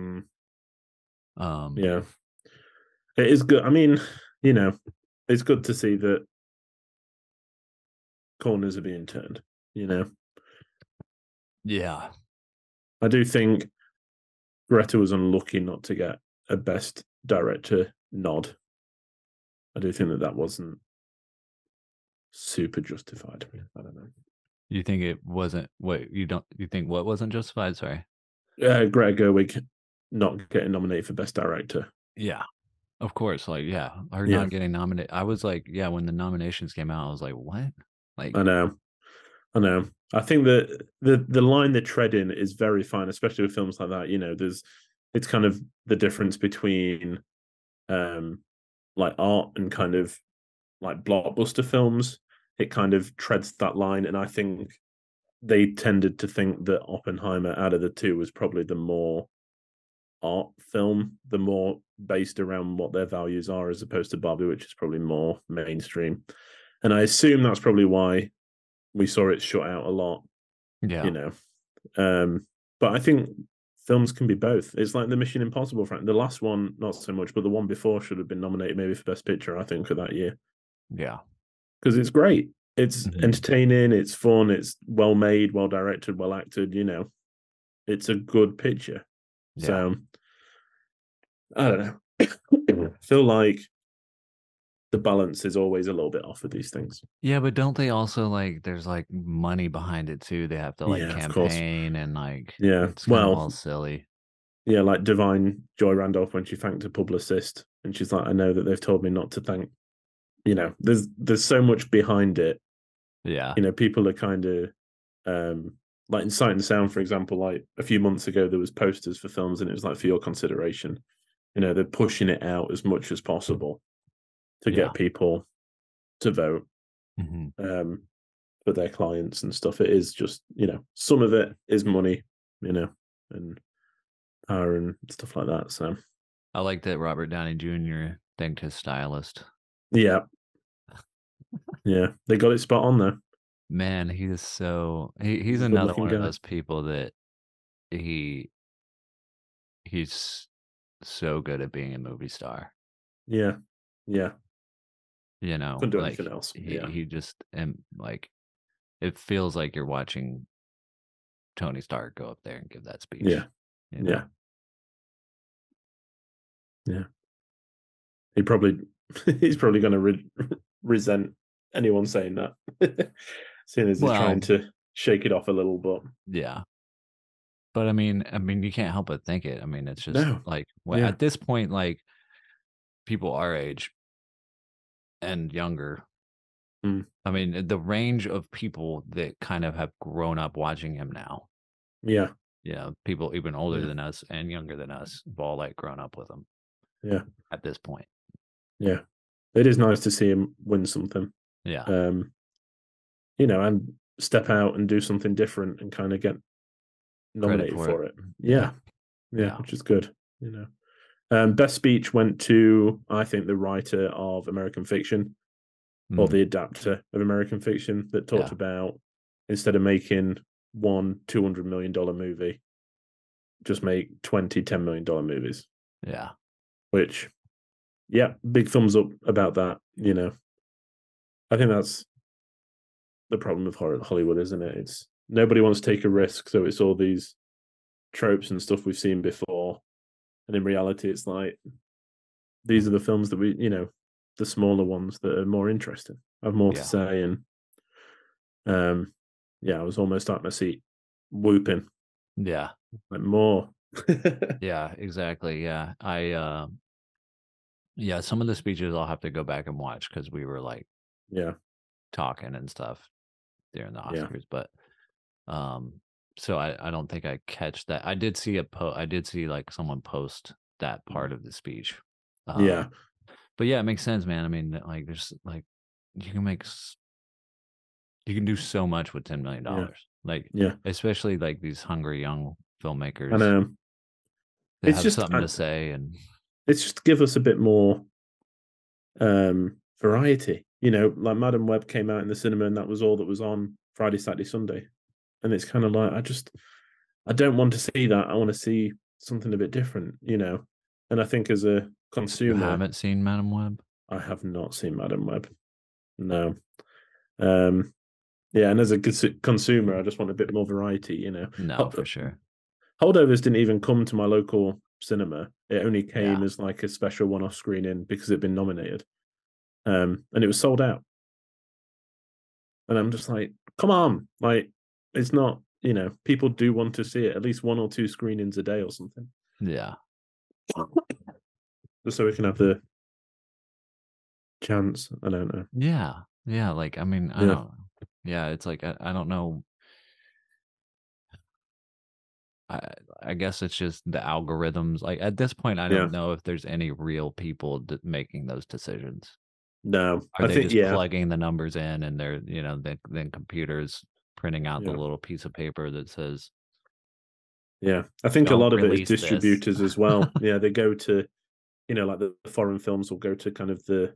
Yeah, it is good. I mean, it's good to see that corners are being turned. Yeah, I do think Greta was unlucky not to get a Best Director nod. I do think that wasn't super justified. I don't know. You think it wasn't? You think what wasn't justified? Sorry. Greta Gerwig not getting nominated for Best Director. Yeah, of course. Like, her not getting nominated. I was like, when the nominations came out, I was like, what? Like, I know. I think that the line they're treading is very fine, especially with films like that. It's kind of the difference between like art and kind of like blockbuster films. It kind of treads that line, and I think they tended to think that Oppenheimer out of the two was probably the more art film, the more based around what their values are, as opposed to Barbie, which is probably more mainstream. And I assume that's probably why we saw it shut out a lot. Yeah. But I think films can be both. It's like the Mission Impossible franchise. The last one, not so much, but the one before should have been nominated maybe for Best Picture, I think, for that year. Yeah. Because it's great. It's entertaining, it's fun, it's well made, well directed, well acted, It's a good picture. Yeah. So I don't know. I feel like the balance is always a little bit off with these things. Yeah, but don't they also like there's like money behind it too? They have to like campaign and like it's kind of all silly. Yeah, like Divine Joy Randolph when she thanked a publicist and she's like, I know that they've told me not to thank. There's so much behind it. Yeah. People are kind of like in Sight and Sound, for example, like a few months ago, there was posters for films, and it was like for your consideration. They're pushing it out as much as possible to get people to vote for their clients and stuff. It is just, some of it is money, and power and stuff like that. So I like that Robert Downey Jr. thanked his stylist. Yeah. Yeah. They got it spot on though. Man, he is so he's another one of those people that he's so good at being a movie star. Yeah. Yeah. Couldn't do anything else. He just, and like, it feels like you're watching Tony Stark go up there and give that speech. Yeah. Yeah. Yeah. He's probably going to resent anyone saying that, seeing as he's trying to shake it off a little. But yeah. But I mean, you can't help but think it. I mean, it's just at this point, like people our age and younger. I mean, the range of people that kind of have grown up watching him now. Yeah. Yeah. People even older than us and younger than us have all like grown up with him. Yeah. At this point. Yeah. It is nice to see him win something. Yeah. And step out and do something different and kind of get nominated for it. Yeah. Which is good. Best speech went to, I think, the writer of American Fiction, or the adapter of American Fiction, that talked about, instead of making one $200 million movie, just make 20 $10 million movies. Yeah. Which, big thumbs up about that. I think that's the problem with Hollywood, isn't it? It's nobody wants to take a risk, so it's all these tropes and stuff we've seen before. And in reality, it's like, these are the films that we, the smaller ones that are more interesting, have more to say. And I was almost at my seat whooping. Yeah. Like more. Yeah, exactly. Yeah. Some of the speeches I'll have to go back and watch because we were like talking and stuff during the Oscars. But so I don't think I catch that. I did see like someone post that part of the speech. But it makes sense, man. I mean, like there's like you can do so much with $10 million. Like especially like these hungry young filmmakers. I know. They have something to say, and it's just give us a bit more variety. Like Madam Web came out in the cinema and that was all that was on Friday, Saturday, Sunday. And it's kind of like, I don't want to see that. I want to see something a bit different, And I think as a consumer, you haven't seen Madam Web? I have not seen Madam Web. No. And as a consumer, I just want a bit more variety, No, for sure. Holdovers didn't even come to my local cinema. It only came as like a special one-off screening because it'd been nominated. And it was sold out. And I'm just like, come on. Like, it's not, people do want to see it, at least 1 or 2 screenings a day or something. Yeah. Just so we can have the chance. I don't know. Yeah. Yeah. Like, I mean, I don't. Yeah. It's like, I don't know. I guess it's just the algorithms. Like at this point, I don't know if there's any real people making those decisions. No, I think just plugging the numbers in, and they're then computers printing out the little piece of paper that says. Yeah, I think a lot of it is distributors as well. Yeah, they go to, like the foreign films will go to kind of the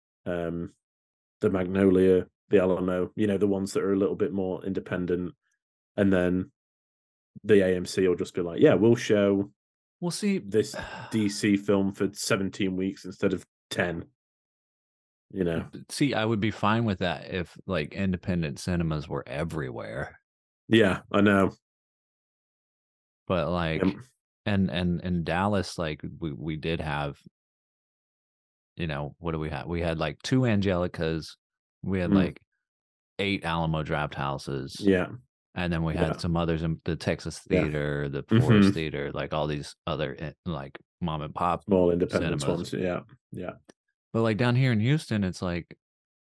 Magnolia, the Alamo, the ones that are a little bit more independent, and then the AMC will just be like, we'll show. We'll see this DC film for 17 weeks instead of 10. See, I would be fine with that if like independent cinemas were everywhere. Yeah, I know. But like, and in Dallas, like we did have, what do we have? We had like 2 Angelicas. We had like 8 Alamo Draft Houses. Yeah. And then we had some others in the Texas Theater, the Forest Theater, like all these other like mom and pop small independent cinemas. Ones. Yeah. But like down here in Houston, it's like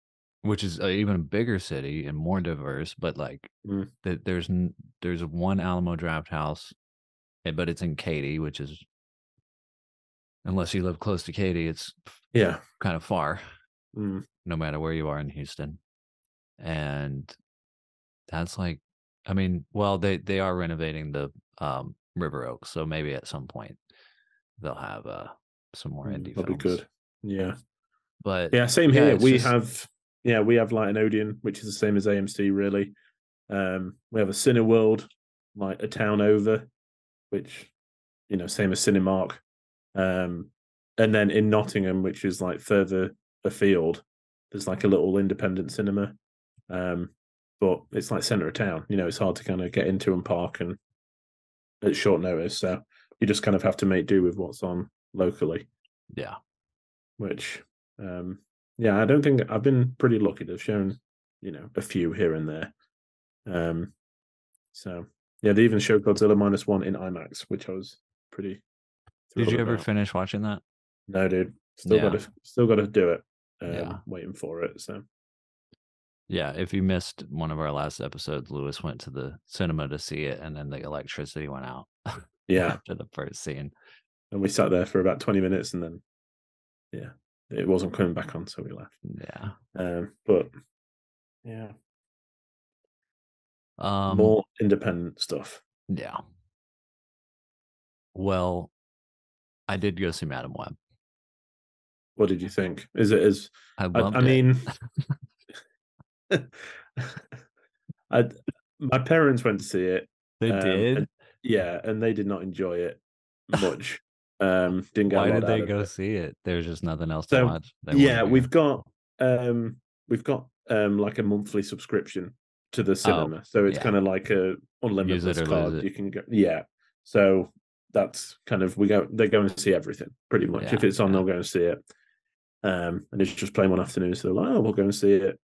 which is even a bigger city and more diverse, but like there's one Alamo Draft House, but it's in Katy, which is, unless you live close to Katy, it's kind of far, no matter where you are in Houston. And that's like, I mean, well, they are renovating the River Oaks, so maybe at some point they'll have some more indie films. That'd be good. Yeah. But yeah, same here. We have like an Odeon, which is the same as AMC, really. We have a Cineworld, like a town over, which, you know, same as Cinemark. And then in Nottingham, which is like further afield, there's like a little independent cinema. But it's like centre of town. You know, it's hard to kind of get into and park and at short notice. So you just kind of have to make do with what's on locally. Yeah. Which, I don't think I've been pretty lucky to have shown, you know, a few here and there. So yeah, they even showed Godzilla -1 in IMAX, which I was pretty. Did you ever about. finish watching that? No, dude. Still got to do it. Yeah. Waiting for it. So. Yeah, if you missed one of our last episodes, Lewis went to the cinema to see it, and then the electricity went out. Yeah, after the first scene, and we sat there for about 20 minutes, and then it wasn't coming back on, so we left. Yeah, but yeah, more independent stuff. Yeah. Well, I did go see Madam Web. What did you think? Is it as I loved I it. mean. My parents went to see it. They did? And they did not enjoy it much. Didn't get. Why a lot did they out of go it. see it? There's just nothing else to watch. We've got like a monthly subscription to the cinema, so it's kind of like a unlimited card. You can go. Yeah, so that's kind of they go and see everything pretty much. If it's on, they'll go and see it. And it's just playing one afternoon, so they're like, oh, we'll go and see it.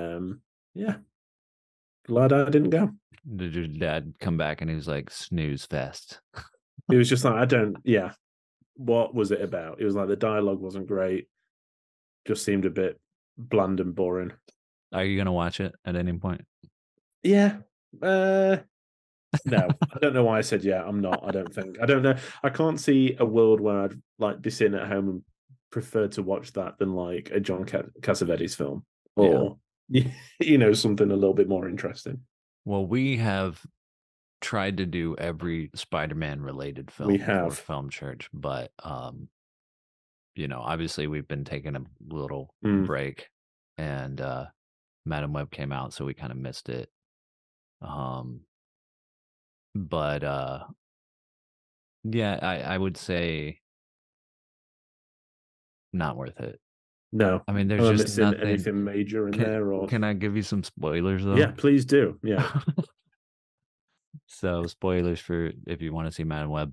Glad I didn't go. Did your dad come back and he was like, snooze fest? He was just like, what was it about? It was like the dialogue wasn't great, just seemed a bit bland and boring. Are you gonna watch it at any point? Yeah. No, I don't know why I said I'm not. I don't know. I can't see a world where I'd like be sitting at home and prefer to watch that than like a John Cassavetes film or something a little bit more interesting. Well, we have tried to do every Spider-Man related film for Film Church, but obviously we've been taking a little break, and Madam Web came out, so we kind of missed it. But I would say not worth it. No, I mean, there's just nothing, anything major in there. Or can I give you some spoilers though? Yeah, please do. Yeah. So spoilers for if you want to see Madam Web.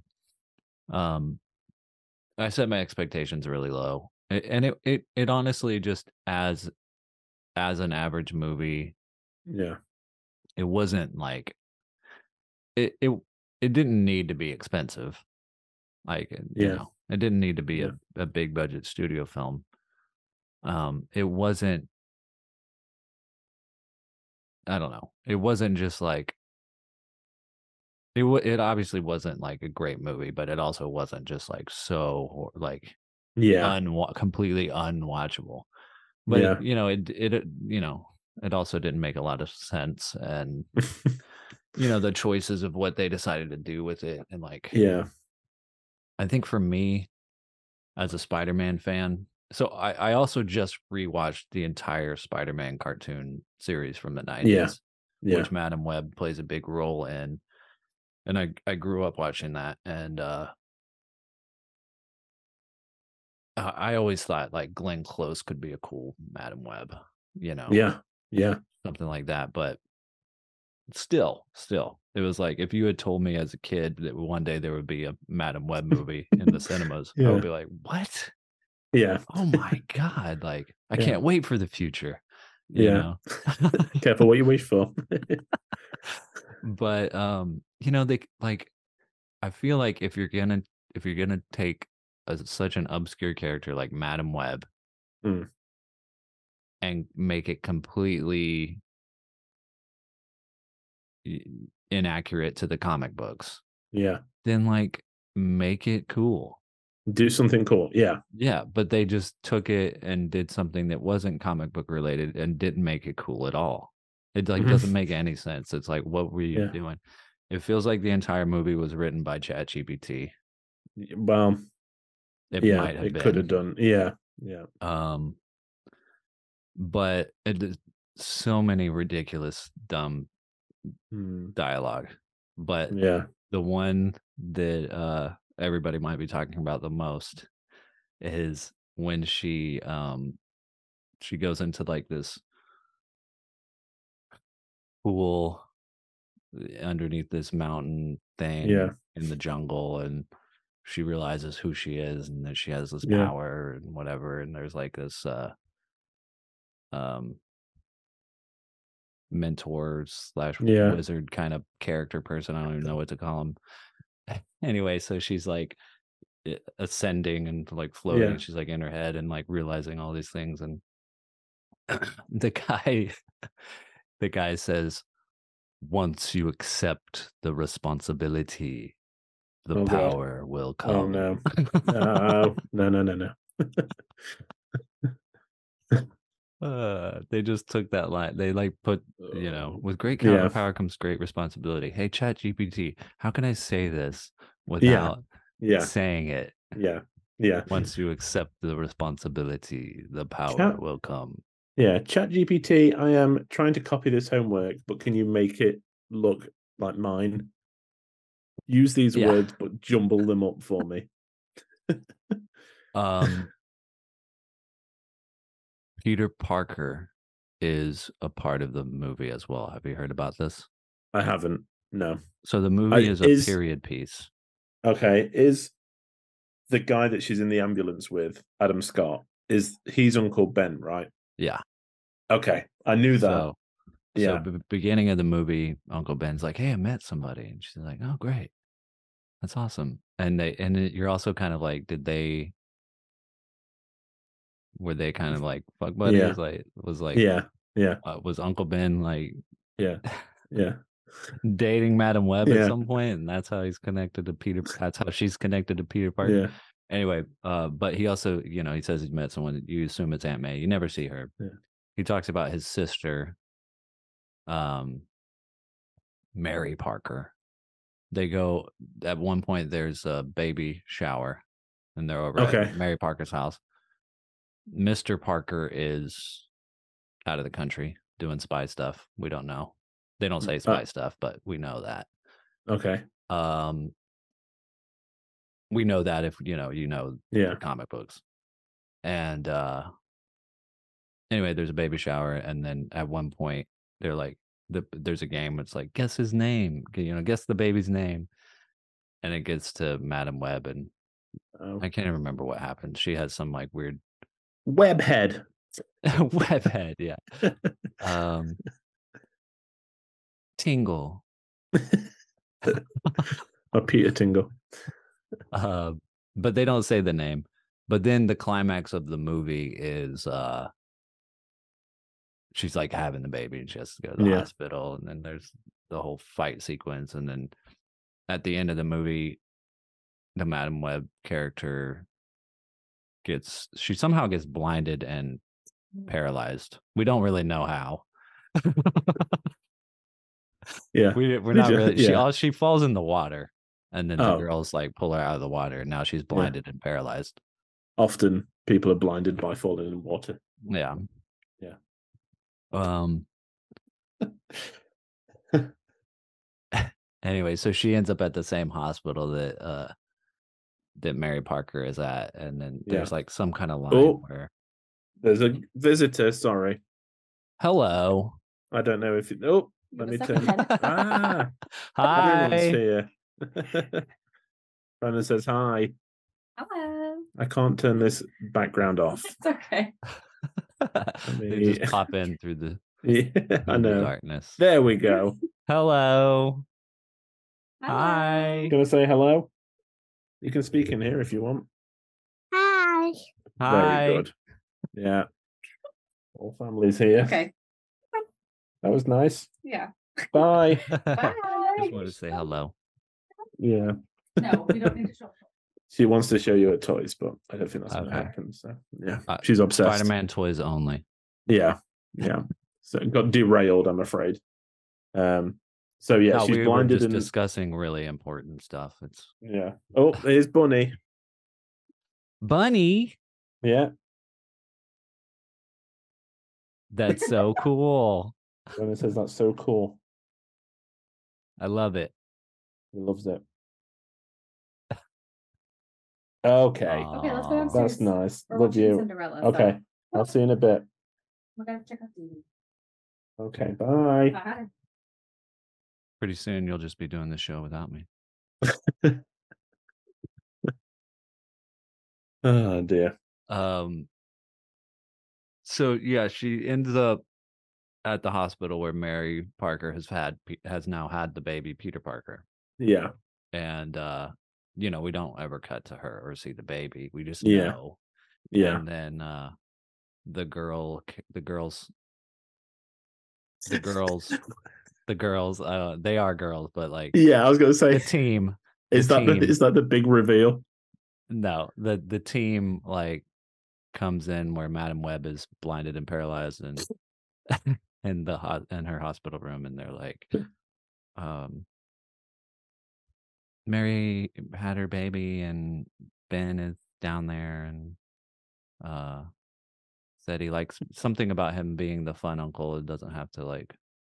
I set my expectations really low, and it honestly just as an average movie. Yeah, it wasn't like it didn't need to be expensive. Like it didn't need to be a big budget studio film. It wasn't, I don't know. It wasn't just like, it obviously wasn't like a great movie, but it also wasn't just like so like completely unwatchable. But it also didn't make a lot of sense, and the choices of what they decided to do with it, and like I think for me as a Spider-Man fan, so I also just rewatched the entire Spider-Man cartoon series from the 90s, which Madam Web plays a big role in. And I grew up watching that, and I always thought like Glenn Close could be a cool Madam Web, something like that. But still, it was like if you had told me as a kid that one day there would be a Madam Web movie in the cinemas, I would be like, what? Yeah. Oh my God. Like, I can't wait for the future. You know? Careful what you wish for. But they like, I feel like if you're gonna take such an obscure character like Madam Web and make it completely inaccurate to the comic books, Yeah. then like make it cool. Do something cool. Yeah. Yeah, but they just took it and did something that wasn't comic book related and didn't make it cool at all. It like doesn't make any sense. It's like, what were you doing? It feels like the entire movie was written by ChatGPT. Well, It might have been. could have done. Yeah. But so many ridiculous, dumb dialogue. But the one that everybody might be talking about the most is when she goes into like this pool underneath this mountain thing in the jungle, and she realizes who she is and that she has this power and whatever, and there's like this mentor / wizard kind of character person. I don't even know what to call him. Anyway, so she's like ascending and like floating. She's like in her head and like realizing all these things, and the guy says, once you accept the responsibility, the power will come. Oh no. They just took that line. They like put, with great power comes great responsibility. Hey, ChatGPT, how can I say this without saying it? Yeah. Once you accept the responsibility, the power will come. Yeah, ChatGPT, I am trying to copy this homework, but can you make it look like mine? Use these words, but jumble them up for me. Peter Parker is a part of the movie as well. Have you heard about this? I haven't. No. So the movie is a period piece. Okay. Is the guy that she's in the ambulance with, Adam Scott, he's Uncle Ben, right? Yeah. Okay. I knew that. So beginning of the movie, Uncle Ben's like, hey, I met somebody. And she's like, oh, great. That's awesome. And you're also kind of like, were they kind of like fuck buddies? Was Uncle Ben like dating Madam Web at some point, and that's how he's connected to Peter? That's how she's connected to Peter Parker. Yeah. Anyway, but he also, he says he's met someone. You assume it's Aunt May. You never see her. Yeah. He talks about his sister, Mary Parker. They go at one point. There's a baby shower, and they're over at Mary Parker's house. Mr. Parker is out of the country doing spy stuff. We don't know. They don't say spy stuff, but we know that. Okay. We know that if the comic books. And anyway, there's a baby shower, and then at one point they're like, there's a game. It's like, guess his name. Guess the baby's name, and it gets to Madam Web, and I can't even remember what happened. She has some like weird Webhead. Webhead, yeah. Tingle. Or Peter Tingle. But they don't say the name. But then the climax of the movie is she's like having the baby and she has to go to the hospital, and then there's the whole fight sequence, and then at the end of the movie, the Madam Web character she somehow gets blinded and paralyzed. We don't really know how. We're not really. She falls in the water, and then the girls like pull her out of the water, and now she's blinded and paralyzed. Often people are blinded by falling in water. Yeah. Anyway, so she ends up at the same hospital that Mary Parker is at, and then there's like some kind of line where there's a visitor. Sorry. Hello. I don't know if let me turn. Hi. Everyone's here. Brandon says hi. Hello. I can't turn this background off. It's okay. They just pop in through the I know. darkness. There we go. Hello. Hi. Gonna say hello? You can speak in here if you want. Hi. Hi. Very good. Yeah. All family's here. Okay. That was nice. Yeah. Bye. Bye. Just wanted to say hello. Yeah. No, we don't need to show. She wants to show you her toys, but I don't think that's going to Okay. happen. So yeah, she's obsessed. Spider-Man toys only. Yeah. So it got derailed, I'm afraid. So yeah, No, she's we blinded were just and discussing really important stuff. It's yeah. Oh, there's Bunny. Bunny. Yeah. That's so cool. When it says that's so cool, I love it. he loves it. Okay. Okay, let's go Aw. upstairs. That's nice. We're Love watching you. Cinderella, Okay. so- I'll see you in a bit. We gotta check out TV. Okay. Bye. Bye. Pretty soon you'll just be doing the show without me. Oh dear. So yeah, she ends up at the hospital where Mary Parker has now had the baby Peter Parker. Yeah. And we don't ever cut to her or see the baby. We just Yeah. know. Yeah. And then the girls they are girls, but like Yeah, I was gonna say the team. is that the big reveal? No, the team like comes in where Madam Web is blinded and paralyzed and in her hospital room, and they're like, Mary had her baby and Ben is down there and said he likes something about him being the fun uncle. It doesn't have to like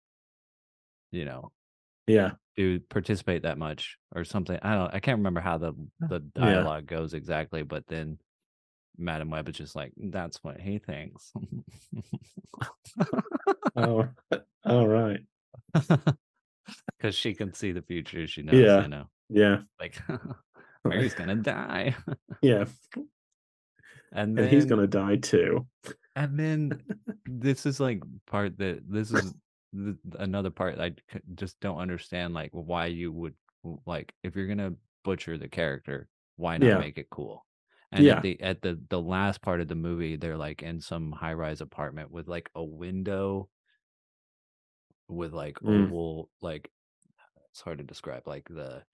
Yeah. do participate that much or something. I can't remember how the dialogue goes exactly, but then Madam Web is just like, that's what he thinks. Oh, all right. Because she can see the future. She knows, Yeah. like Mary's gonna die. Yeah. And And he's gonna die too. And then this is like this is another part I just don't understand, like why you would, like, if you're gonna butcher the character, why not make it cool? And at the last part of the movie, they're like in some high-rise apartment with like a window with like oval, like it's hard to describe, like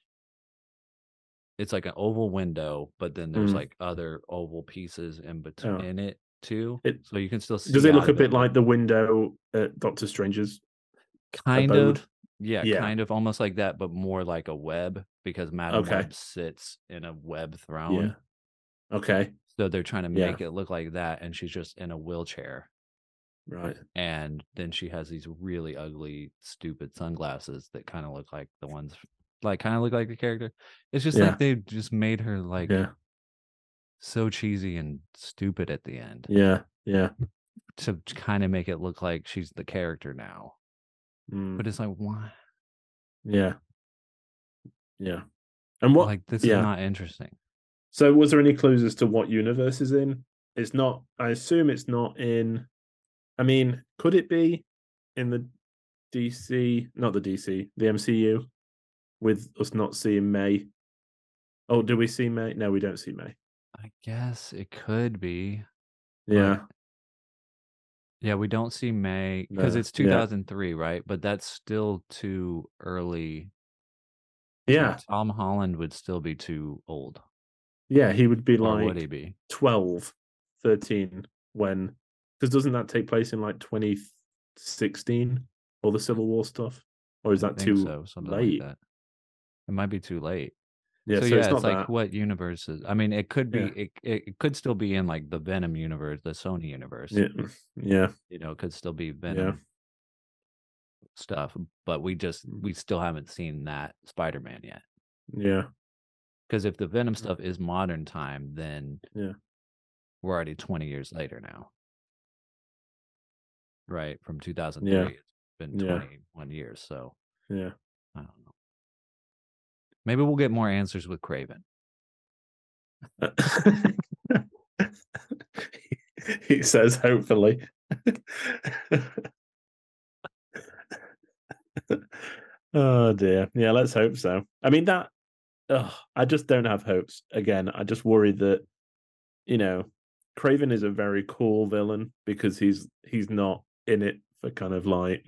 it's like an oval window, but then there's like other oval pieces in between in it too. So you can still see. Does it look a bit like the window at Doctor Strange's kind abode? of? Yeah, kind of almost like that, but more like a web, because Madam Web sits in a web throne. Yeah. Okay. So they're trying to make it look like that, and she's just in a wheelchair. Right. And then she has these really ugly, stupid sunglasses that kind of look like the ones, like kind of look like the character. It's just like they just made her like so cheesy and stupid at the end. Yeah. Yeah. To kind of make it look like she's the character now. But it's like, why? Yeah. Yeah. And what? Like, this is not interesting. So was there any clues as to what universe is in? It's not, I assume it's not in, I mean, could it be in the DC, not the DC, the MCU, with us not seeing May? Oh, do we see May? No, we don't see May. I guess it could be. Yeah. Yeah, we don't see May because it's 2003, right? But that's still too early. Yeah. Tom Holland would still be too old. Yeah, he would be Or like would he be? 12, 13 when, because doesn't that take place in like 2016, all the Civil War stuff? Or is that too late? Like that. It might be too late. Yeah, so it's it's not like that. what universe is? I mean, it could be. It could still be in like the Venom universe, the Sony universe. Yeah. It could still be Venom stuff, but we still haven't seen that Spider-Man yet. Yeah. Because if the Venom stuff is modern time, then we're already 20 years later now. Right? From 2003. It's been 21 years. So yeah. I don't know. Maybe we'll get more answers with Craven. He says, hopefully. Oh dear. Yeah, let's hope so. I mean, I just don't have hopes. Again, I just worry that, Craven is a very cool villain because he's not in it for kind of like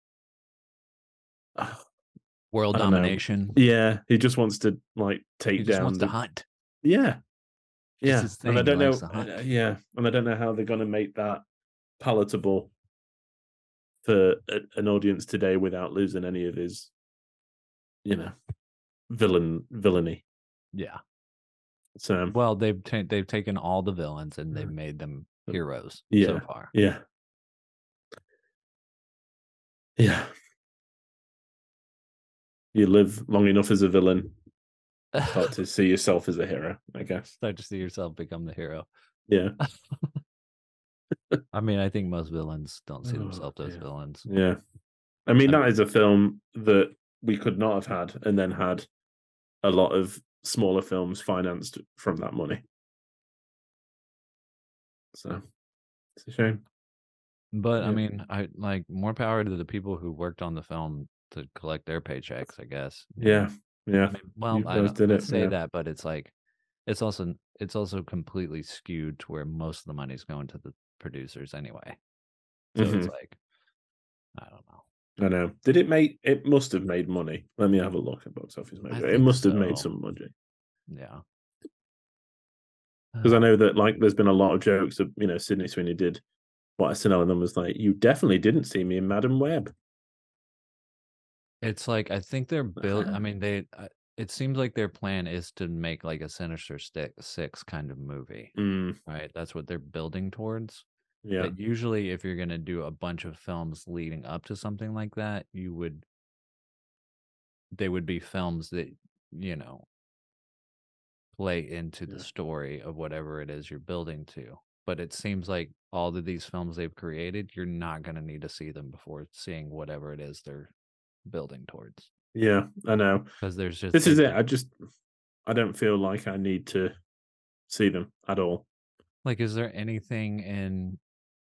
world I don't know. domination. Yeah, he just wants to like take He just down wants to hunt. Yeah, yeah. his And I thing, don't he know. likes to hunt. Yeah, and I don't know how they're going to make that palatable for an audience today without losing any of his, villainy. Yeah. So well, they've taken all the villains and they've made them heroes so far. Yeah. Yeah. You live long enough as a villain, start to see yourself as a hero, I guess. Start to see yourself become the hero. Yeah. I mean, I think most villains don't see themselves as villains. Yeah. I mean, that is a film that we could not have had and then had a lot of smaller films financed from that money. So it's a shame. But I mean, I like more power to the people who worked on the film to collect their paychecks, I guess. Yeah. Yeah. I mean, well, I don't say that, but it's like it's also completely skewed to where most of the money's going to the producers anyway. So it's like, I don't know. I know. Did it make? It must have made money. Let me have a look at box office mojo. It must have made some money. Yeah. Because I know that like there's been a lot of jokes of Sydney Sweeney did what SNL and then was like, you definitely didn't see me in Madam Web. It's like I think they're built. I mean, it seems like their plan is to make like a Sinister Six kind of movie, right? That's what they're building towards. Yeah. But usually, if you're gonna do a bunch of films leading up to something like that, they would be films that play into the story of whatever it is you're building to. But it seems like all of these films they've created, you're not gonna need to see them before seeing whatever it is they're building towards. Yeah, I know. Because there's just this is it. I don't feel like I need to see them at all. Like, is there anything in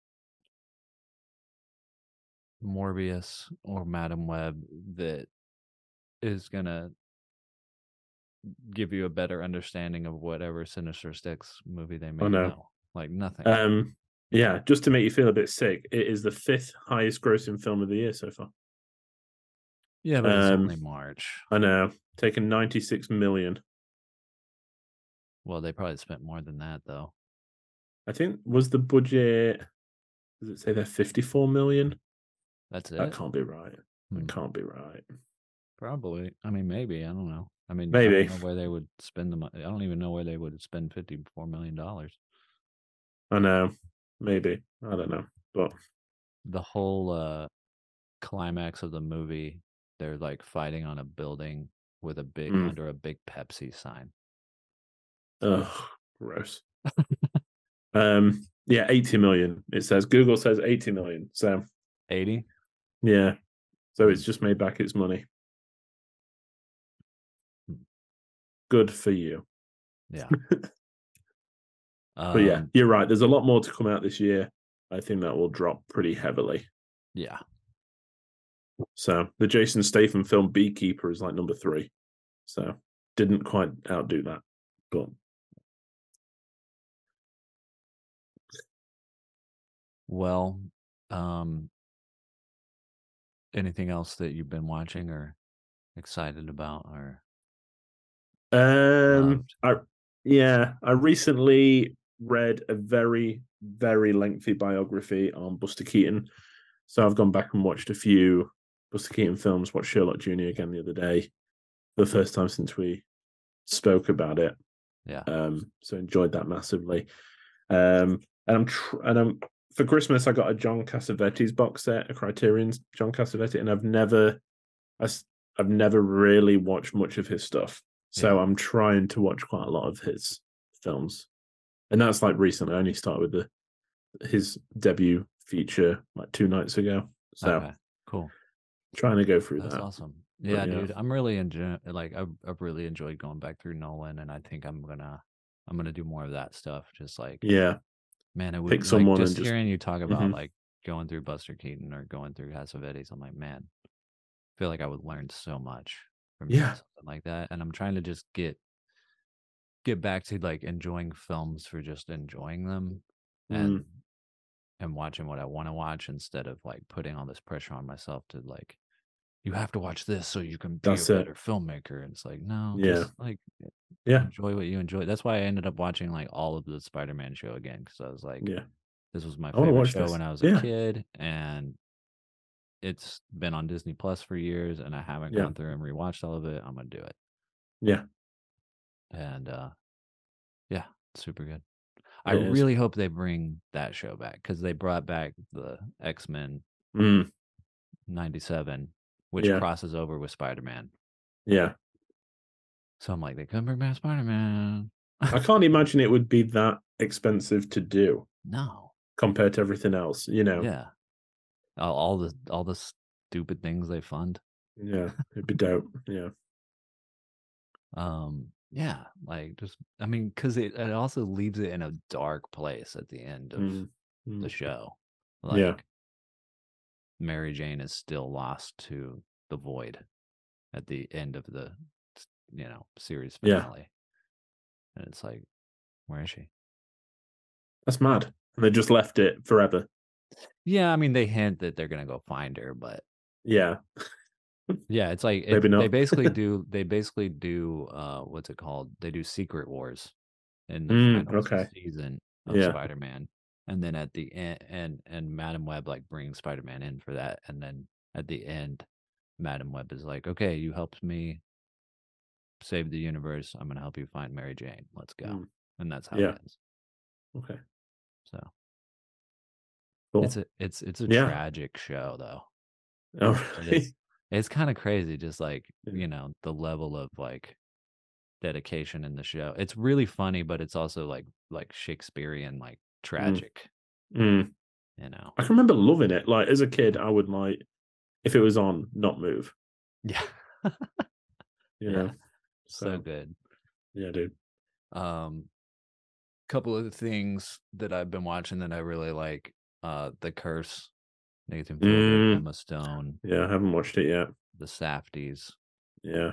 Morbius or Madam Web that is gonna give you a better understanding of whatever Sinister Six movie they made? Oh no, like nothing. Yeah, just to make you feel a bit sick, it is the 5th highest grossing film of the year so far. Yeah, but it's only March. I know, taken 96 million. Well, they probably spent more than that, though. I think was the budget. Does it say they're 54 million? That's it. That can't be right. That can't be right. Probably. I mean, maybe. I don't know. I mean, maybe. I don't know where they would spend the money. I don't even know where they would spend $54 million. I know. Maybe. I don't know. But the whole climax of the movie, they're like fighting on a building with a big under a big Pepsi sign. Oh, gross. Yeah, 80 million. It says Google says 80 million. So 80? Yeah. So it's just made back its money. Good for you. Yeah. But yeah, you're right. There's a lot more to come out this year. I think that will drop pretty heavily. Yeah. So the Jason Statham film Beekeeper is like number 3. So didn't quite outdo that. But well, anything else that you've been watching or excited about or I recently read a very, very lengthy biography on Buster Keaton. So I've gone back and watched a few Buster Keaton films, watched Sherlock Jr. again the other day, for the first time since we spoke about it. Yeah. So enjoyed that massively. And I'm for Christmas I got a John Cassavetes box set, a Criterion's John Cassavetes, and I've never really watched much of his stuff. So I'm trying to watch quite a lot of his films. And that's like recently. I only started with his debut feature like 2 nights ago. So okay, cool. Trying to go through that. That's awesome. Yeah, dude. I'm really enjoying I've really enjoyed going back through Nolan, and I think I'm gonna do more of that stuff. Just like man, it would pick someone just and just hearing you talk about like going through Buster Keaton or going through Cassavetes, I'm like, man, I feel like I would learn so much from something like that. And I'm trying to just get get back to like enjoying films for just enjoying them and watching what I want to watch instead of like putting all this pressure on myself to like, you have to watch this so you can be a better filmmaker. And it's like, no, just like enjoy what you enjoy. That's why I ended up watching like all of the Spider-Man show again, because I was like, this was my favorite show when I was a kid, and it's been on Disney Plus for years, and I haven't gone through and rewatched all of it. I'm gonna do it. Yeah. And super good. I really hope they bring that show back, because they brought back the X-Men 97, which crosses over with Spider-Man. Yeah. So I'm like, they couldn't bring back Spider-Man. I can't imagine it would be that expensive to do. No. Compared to everything else, you know. Yeah. All the stupid things they fund. Yeah, it'd be dope. Yeah. Yeah, like just, I mean, because it also leaves it in a dark place at the end of the show. Like, Mary Jane is still lost to the void at the end of the, series finale. And it's like, where is she? That's mad. And they just left it forever. Yeah, I mean, they hint that they're gonna go find her, but yeah, it's like maybe not. They basically do what's it called? They do Secret Wars in the final season of Spider-Man, and then at the end, and Madam Web like brings Spider-Man in for that, and then at the end, Madam Web is like, "Okay, you helped me save the universe. I'm gonna help you find Mary Jane. Let's go," and that's how it ends. Okay, so. Cool. It's a tragic show though. Oh, really? It's kind of crazy, just like the level of like dedication in the show. It's really funny, but it's also like Shakespearean, like tragic. I can remember loving it. Like as a kid, I would like if it was on, not move. Yeah, you know, so good. Yeah, dude. Couple of things that I've been watching that I really like. The Curse, Nathan Fielder, Emma Stone. Yeah, I haven't watched it yet. The Safdies. Yeah.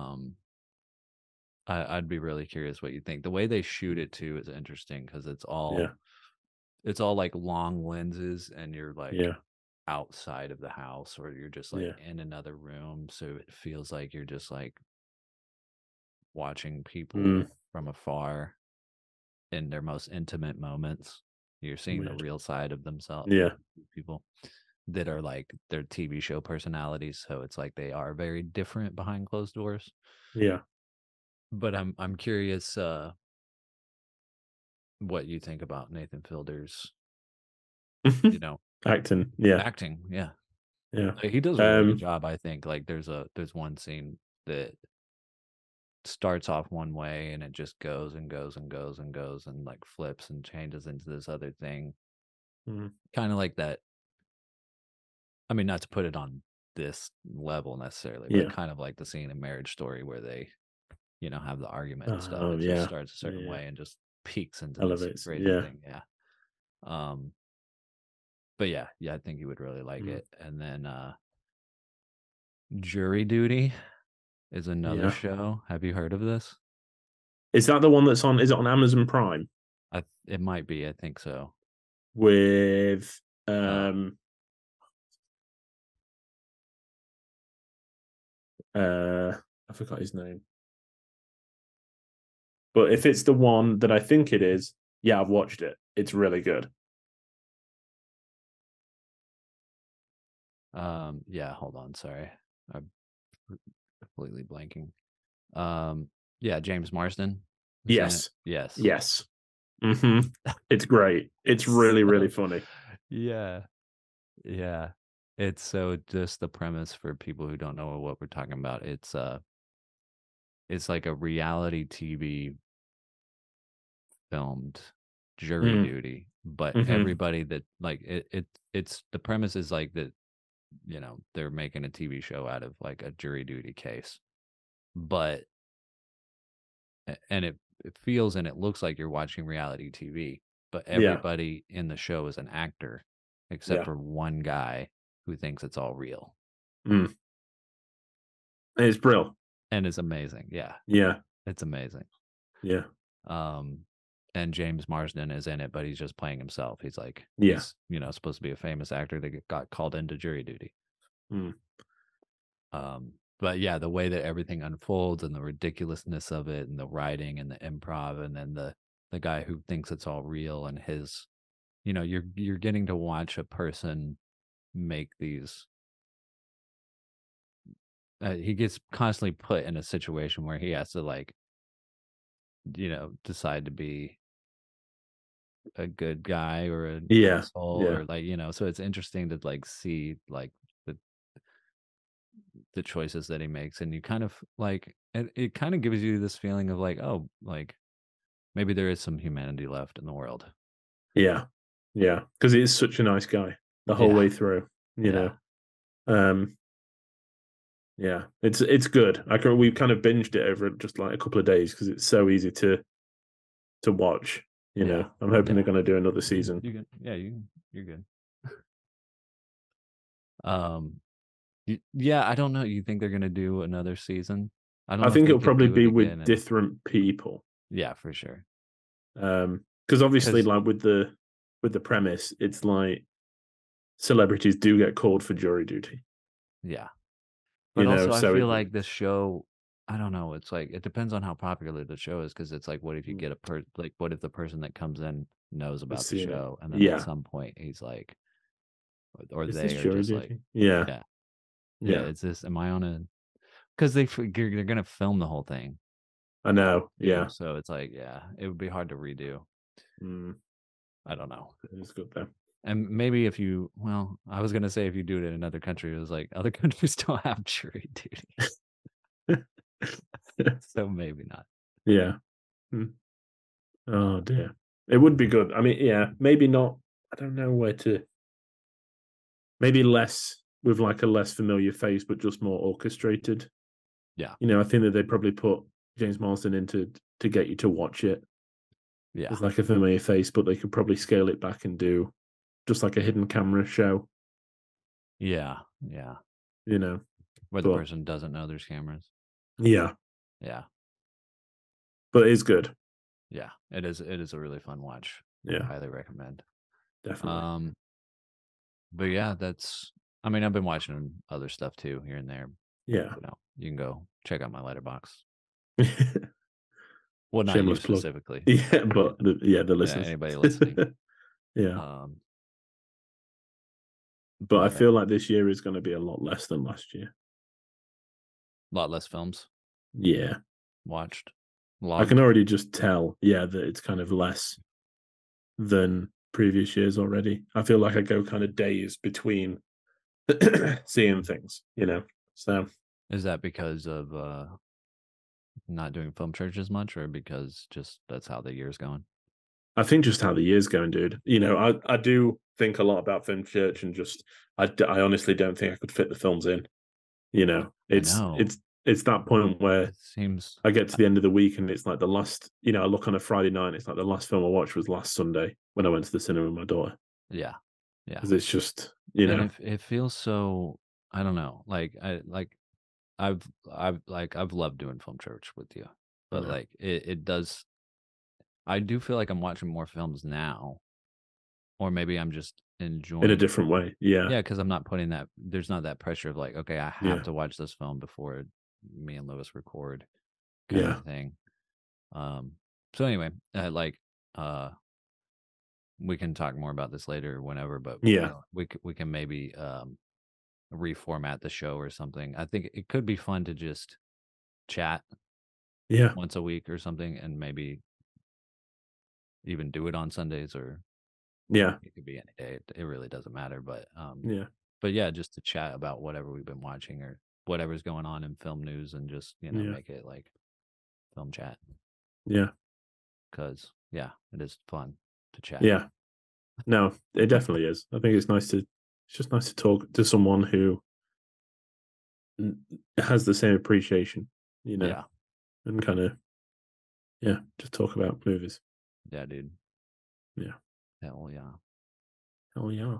I'd be really curious what you think. The way they shoot it too is interesting, because it's all like long lenses, and you're like outside of the house, or you're just like in another room, so it feels like you're just like watching people from afar in their most intimate moments. You're seeing the real side of themselves. Yeah. People that are like their TV show personalities. So it's like they are very different behind closed doors. Yeah. But I'm curious what you think about Nathan Fielder's acting. Yeah. Acting, yeah. Yeah. Like, he does a really good job, I think. Like there's one scene that starts off one way, and it just goes and goes and goes and goes and like flips and changes into this other thing. Kind of like that. I mean, not to put it on this level necessarily, but kind of like the scene in Marriage Story where they, have the argument and stuff. It just starts a certain way and just peaks into this crazy thing. Yeah. But yeah, I think you would really like it. And then Jury Duty is another show. Have you heard of this? Is that the one that's on? Is it on Amazon Prime? It might be. I think so. With I forgot his name. But if it's the one that I think it is, I've watched it. It's really good. Hold on. Sorry, I'm completely blanking. James Marsden. Yes. Yes. It's great. It's really, really funny. Yeah. It's so just the premise for people who don't know what we're talking about. It's like a reality TV filmed jury duty, but everybody that like it's the premise is like that, they're making a TV show out of like a jury duty case, and it feels and it looks like you're watching reality TV, but everybody in the show is an actor except for one guy who thinks it's all real. It's brilliant. And it's amazing. Yeah. Yeah. It's amazing. Yeah. And James Marsden is in it, but he's just playing himself. He's like, Yeah. he's, you know, supposed to be a famous actor that got called into jury duty. Mm. But yeah, the way that everything unfolds and the ridiculousness of it and the writing and the improv, and then the guy who thinks it's all real, and his, you know, you're getting to watch a person make these. He gets constantly put in a situation where he has to, like, you know, decide to be a good guy or an asshole, or, like, you know, so it's interesting to, like, see, like, the choices that he makes, and you kind of like it kind of gives you this feeling of like, oh, like maybe there is some humanity left in the world. Yeah, because he is such a nice guy the whole way through, you know. Yeah, it's good. We kind of binged it over just like a couple of days because it's so easy to watch. You know, I'm hoping they're going to do another season. You're good. I don't know. You think they're going to do another season? I think it'll probably be with different people. Yeah, for sure. Because obviously, like with the premise, it's like celebrities do get called for jury duty. Yeah. But you also, I feel like this show, I don't know. It's like, it depends on how popular the show is, because it's like, what if you get what if the person that comes in knows about the show, and then at some point he's like, or is they are just like, yeah. It's this. Am I on a? Because they figure they're gonna film the whole thing. I know. Yeah. So it's like, it would be hard to redo. I don't know. It's good though. And maybe I was gonna say if you do it in another country, it was like other countries don't have jury duty, so maybe not. Yeah. Oh dear, it would be good. I mean, maybe not. I don't know where to. Maybe less with like a less familiar face, but just more orchestrated. Yeah, you know, I think that they probably put James Marsden in to get you to watch it. Yeah, it's like a familiar face, but they could probably scale it back and do just like a hidden camera show. Yeah. You know, where the person doesn't know there's cameras. Yeah. But it is good. Yeah, it is. It is a really fun watch. Yeah, I highly recommend. Definitely. But yeah, I mean, I've been watching other stuff too here and there. Yeah. You know, you can go check out my letterbox. Well, not Shameless you plug. specifically. Yeah, but the listeners. Anybody listening. Yeah. But I feel like this year is going to be a lot less than last year. A lot less films. Yeah. Watched. I can already just tell, that it's kind of less than previous years already. I feel like I go kind of days between seeing things, you know. So is that because of not doing Film Church as much, or because just that's how the year's going? I think just how the year's going, dude. You know, I do think a lot about Film Church, and just I honestly don't think I could fit the films in. You know, it's that point where it seems I get to the end of the week and it's like the last, you know, I look on a Friday night and it's like the last film I watched was last Sunday when I went to the cinema with my daughter. Yeah. Because it's just, you know, it feels so, I don't know. I've loved doing Film Church with you, but like it does. I do feel like I'm watching more films now, or maybe I'm just enjoying in a different way. Yeah. Yeah. Cause I'm not putting there's not that pressure of like, okay, I have to watch this film before me and Lewis record kind of thing. So anyway, we can talk more about this later whenever, but we can maybe reformat the show or something. I think it could be fun to just chat once a week or something, and maybe even do it on Sundays, or it could be any day. It really doesn't matter, but just to chat about whatever we've been watching or whatever's going on in film news, and just, you know, make it like film chat. Yeah. Because it is fun to chat. Yeah. No, it definitely is. I think it's just nice to talk to someone who has the same appreciation, you know, and kind of, just talk about movies. Yeah, dude. Yeah. Hell yeah. Hell yeah.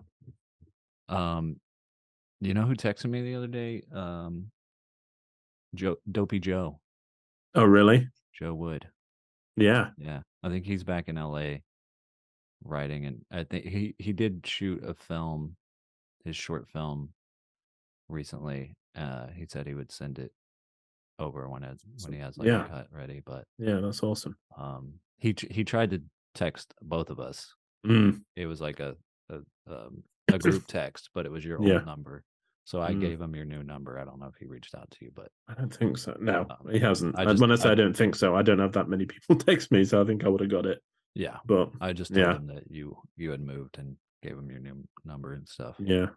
You know who texted me the other day? Dopey Joe. Oh, really? Joe Wood. Yeah. Yeah, I think he's back in LA writing, and I think he did shoot a film, his short film recently. He said he would send it over when he has like Yeah. a cut ready, but Yeah, that's awesome. he tried to text both of us. Mm. It was like a group text, but it was your Yeah. old number. So I gave him your new number. I don't know if he reached out to you, but I don't think so. No, he hasn't. I When I say I don't think so, I don't have that many people text me, so I think I would have got it. yeah, But I just told him that you had moved and gave him your new number and stuff. Yeah.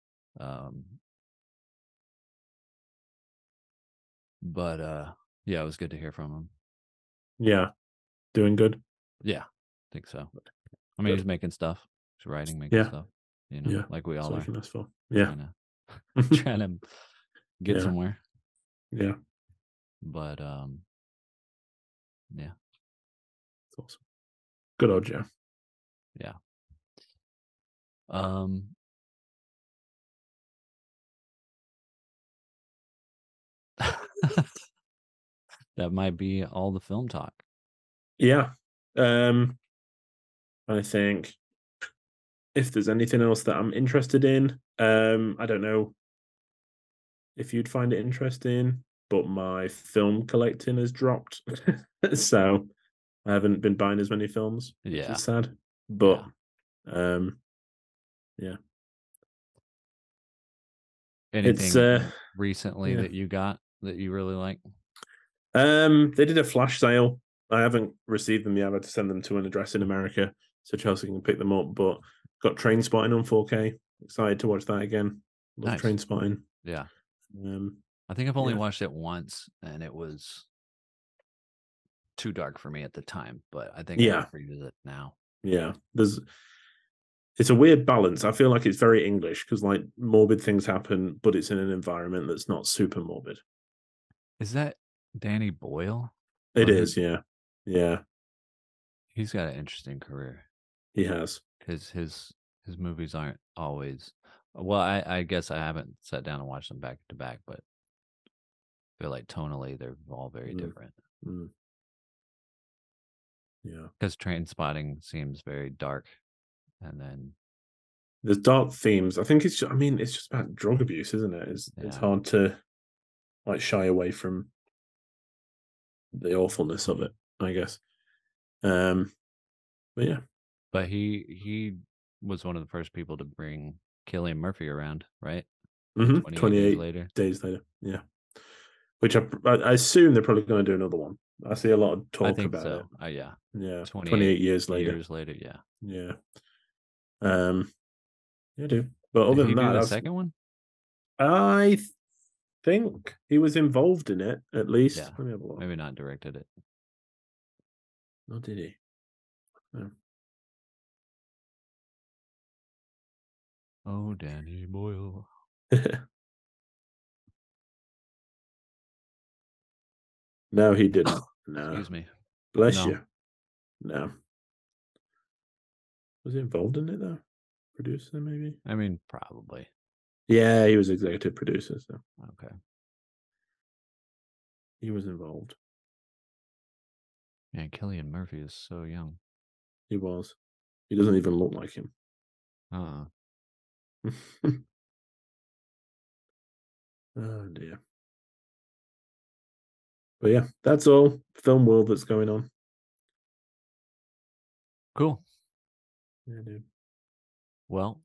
But yeah, it was good to hear from him. Yeah. Doing good. Yeah, I think so. I mean, he's making stuff. He's writing, making stuff. You know, Yeah. like we all are. That's for. Yeah. Trying to get somewhere. Yeah. But yeah. It's awesome. Good old Joe. Yeah. That might be all the film talk. Yeah. I think if there's anything else that I'm interested in, I don't know if you'd find it interesting, but my film collecting has dropped. So I haven't been buying as many films. Yeah. Which is sad. But yeah. Anything recently that you got that you really like? They did a flash sale. I haven't received them yet. I had to send them to an address in America so Chelsea can pick them up. But got Trainspotting on 4K. Excited to watch that again. Love Trainspotting. Yeah. I think I've only watched it once, and it was too dark for me at the time. But I think I reviewed it now. Yeah, it's a weird balance. I feel like it's very English because like morbid things happen, but it's in an environment that's not super morbid. Is that Danny Boyle? It is, yeah. Yeah. He's got an interesting career. He has. His movies aren't always well, I guess I haven't sat down and watched them back to back, but I feel like tonally they're all very different. Yeah. Because Trainspotting seems very dark. And then there's dark themes. I think it's just about drug abuse, isn't it? It's hard to like shy away from the awfulness of it, I guess. But yeah. But he was one of the first people to bring Cillian Murphy around, right? 28 days later. Yeah. Which I assume they're probably going to do another one. I see a lot of talk about it. Yeah. Yeah. 28 years later. Yeah. Yeah. Yeah, dude. But other than that, the second one? I think he was involved in it, at least. Yeah. Let me have a look. Maybe not directed it. Oh, did he? No. Oh, Danny Boyle. No, he didn't. No. Excuse me. Bless you. No. Was he involved in it, though? Producer, maybe? I mean, probably. Yeah, he was executive producer, so. Okay. He was involved. Yeah, Cillian Murphy is so young. He was. He doesn't even look like him. Oh, dear. But yeah, that's all film world that's going on. Cool. Yeah, dude. Well,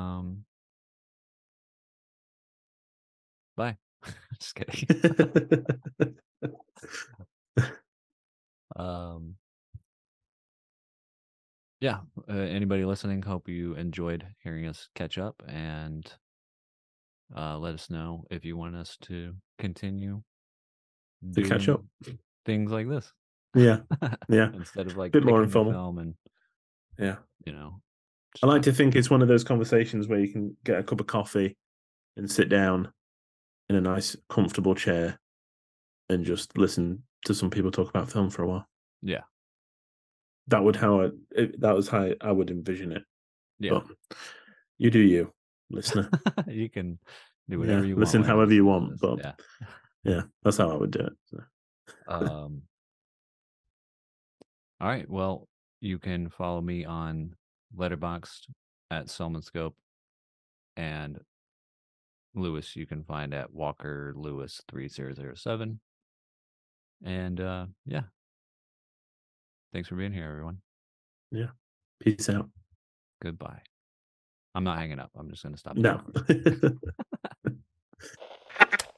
bye. Just kidding. Yeah. Anybody listening, hope you enjoyed hearing us catch up, and let us know if you want us to continue to catch up things like this. Yeah. Yeah. Instead of like a bit more informal film and I like to think it's one of those conversations where you can get a cup of coffee and sit down in a nice comfortable chair and just listen to some people talk about film for a while. Yeah. That was how I would envision it. Yeah. But you do you, listener. You can do whatever you listen want. However you want. But yeah, that's how I would do it. So. All right. Well, you can follow me on Letterboxd at Selmanscope, and Lewis you can find at Walker Lewis 3007. And yeah. Thanks for being here, everyone. Yeah. Peace out. Goodbye. I'm not hanging up. I'm just going to stop. No.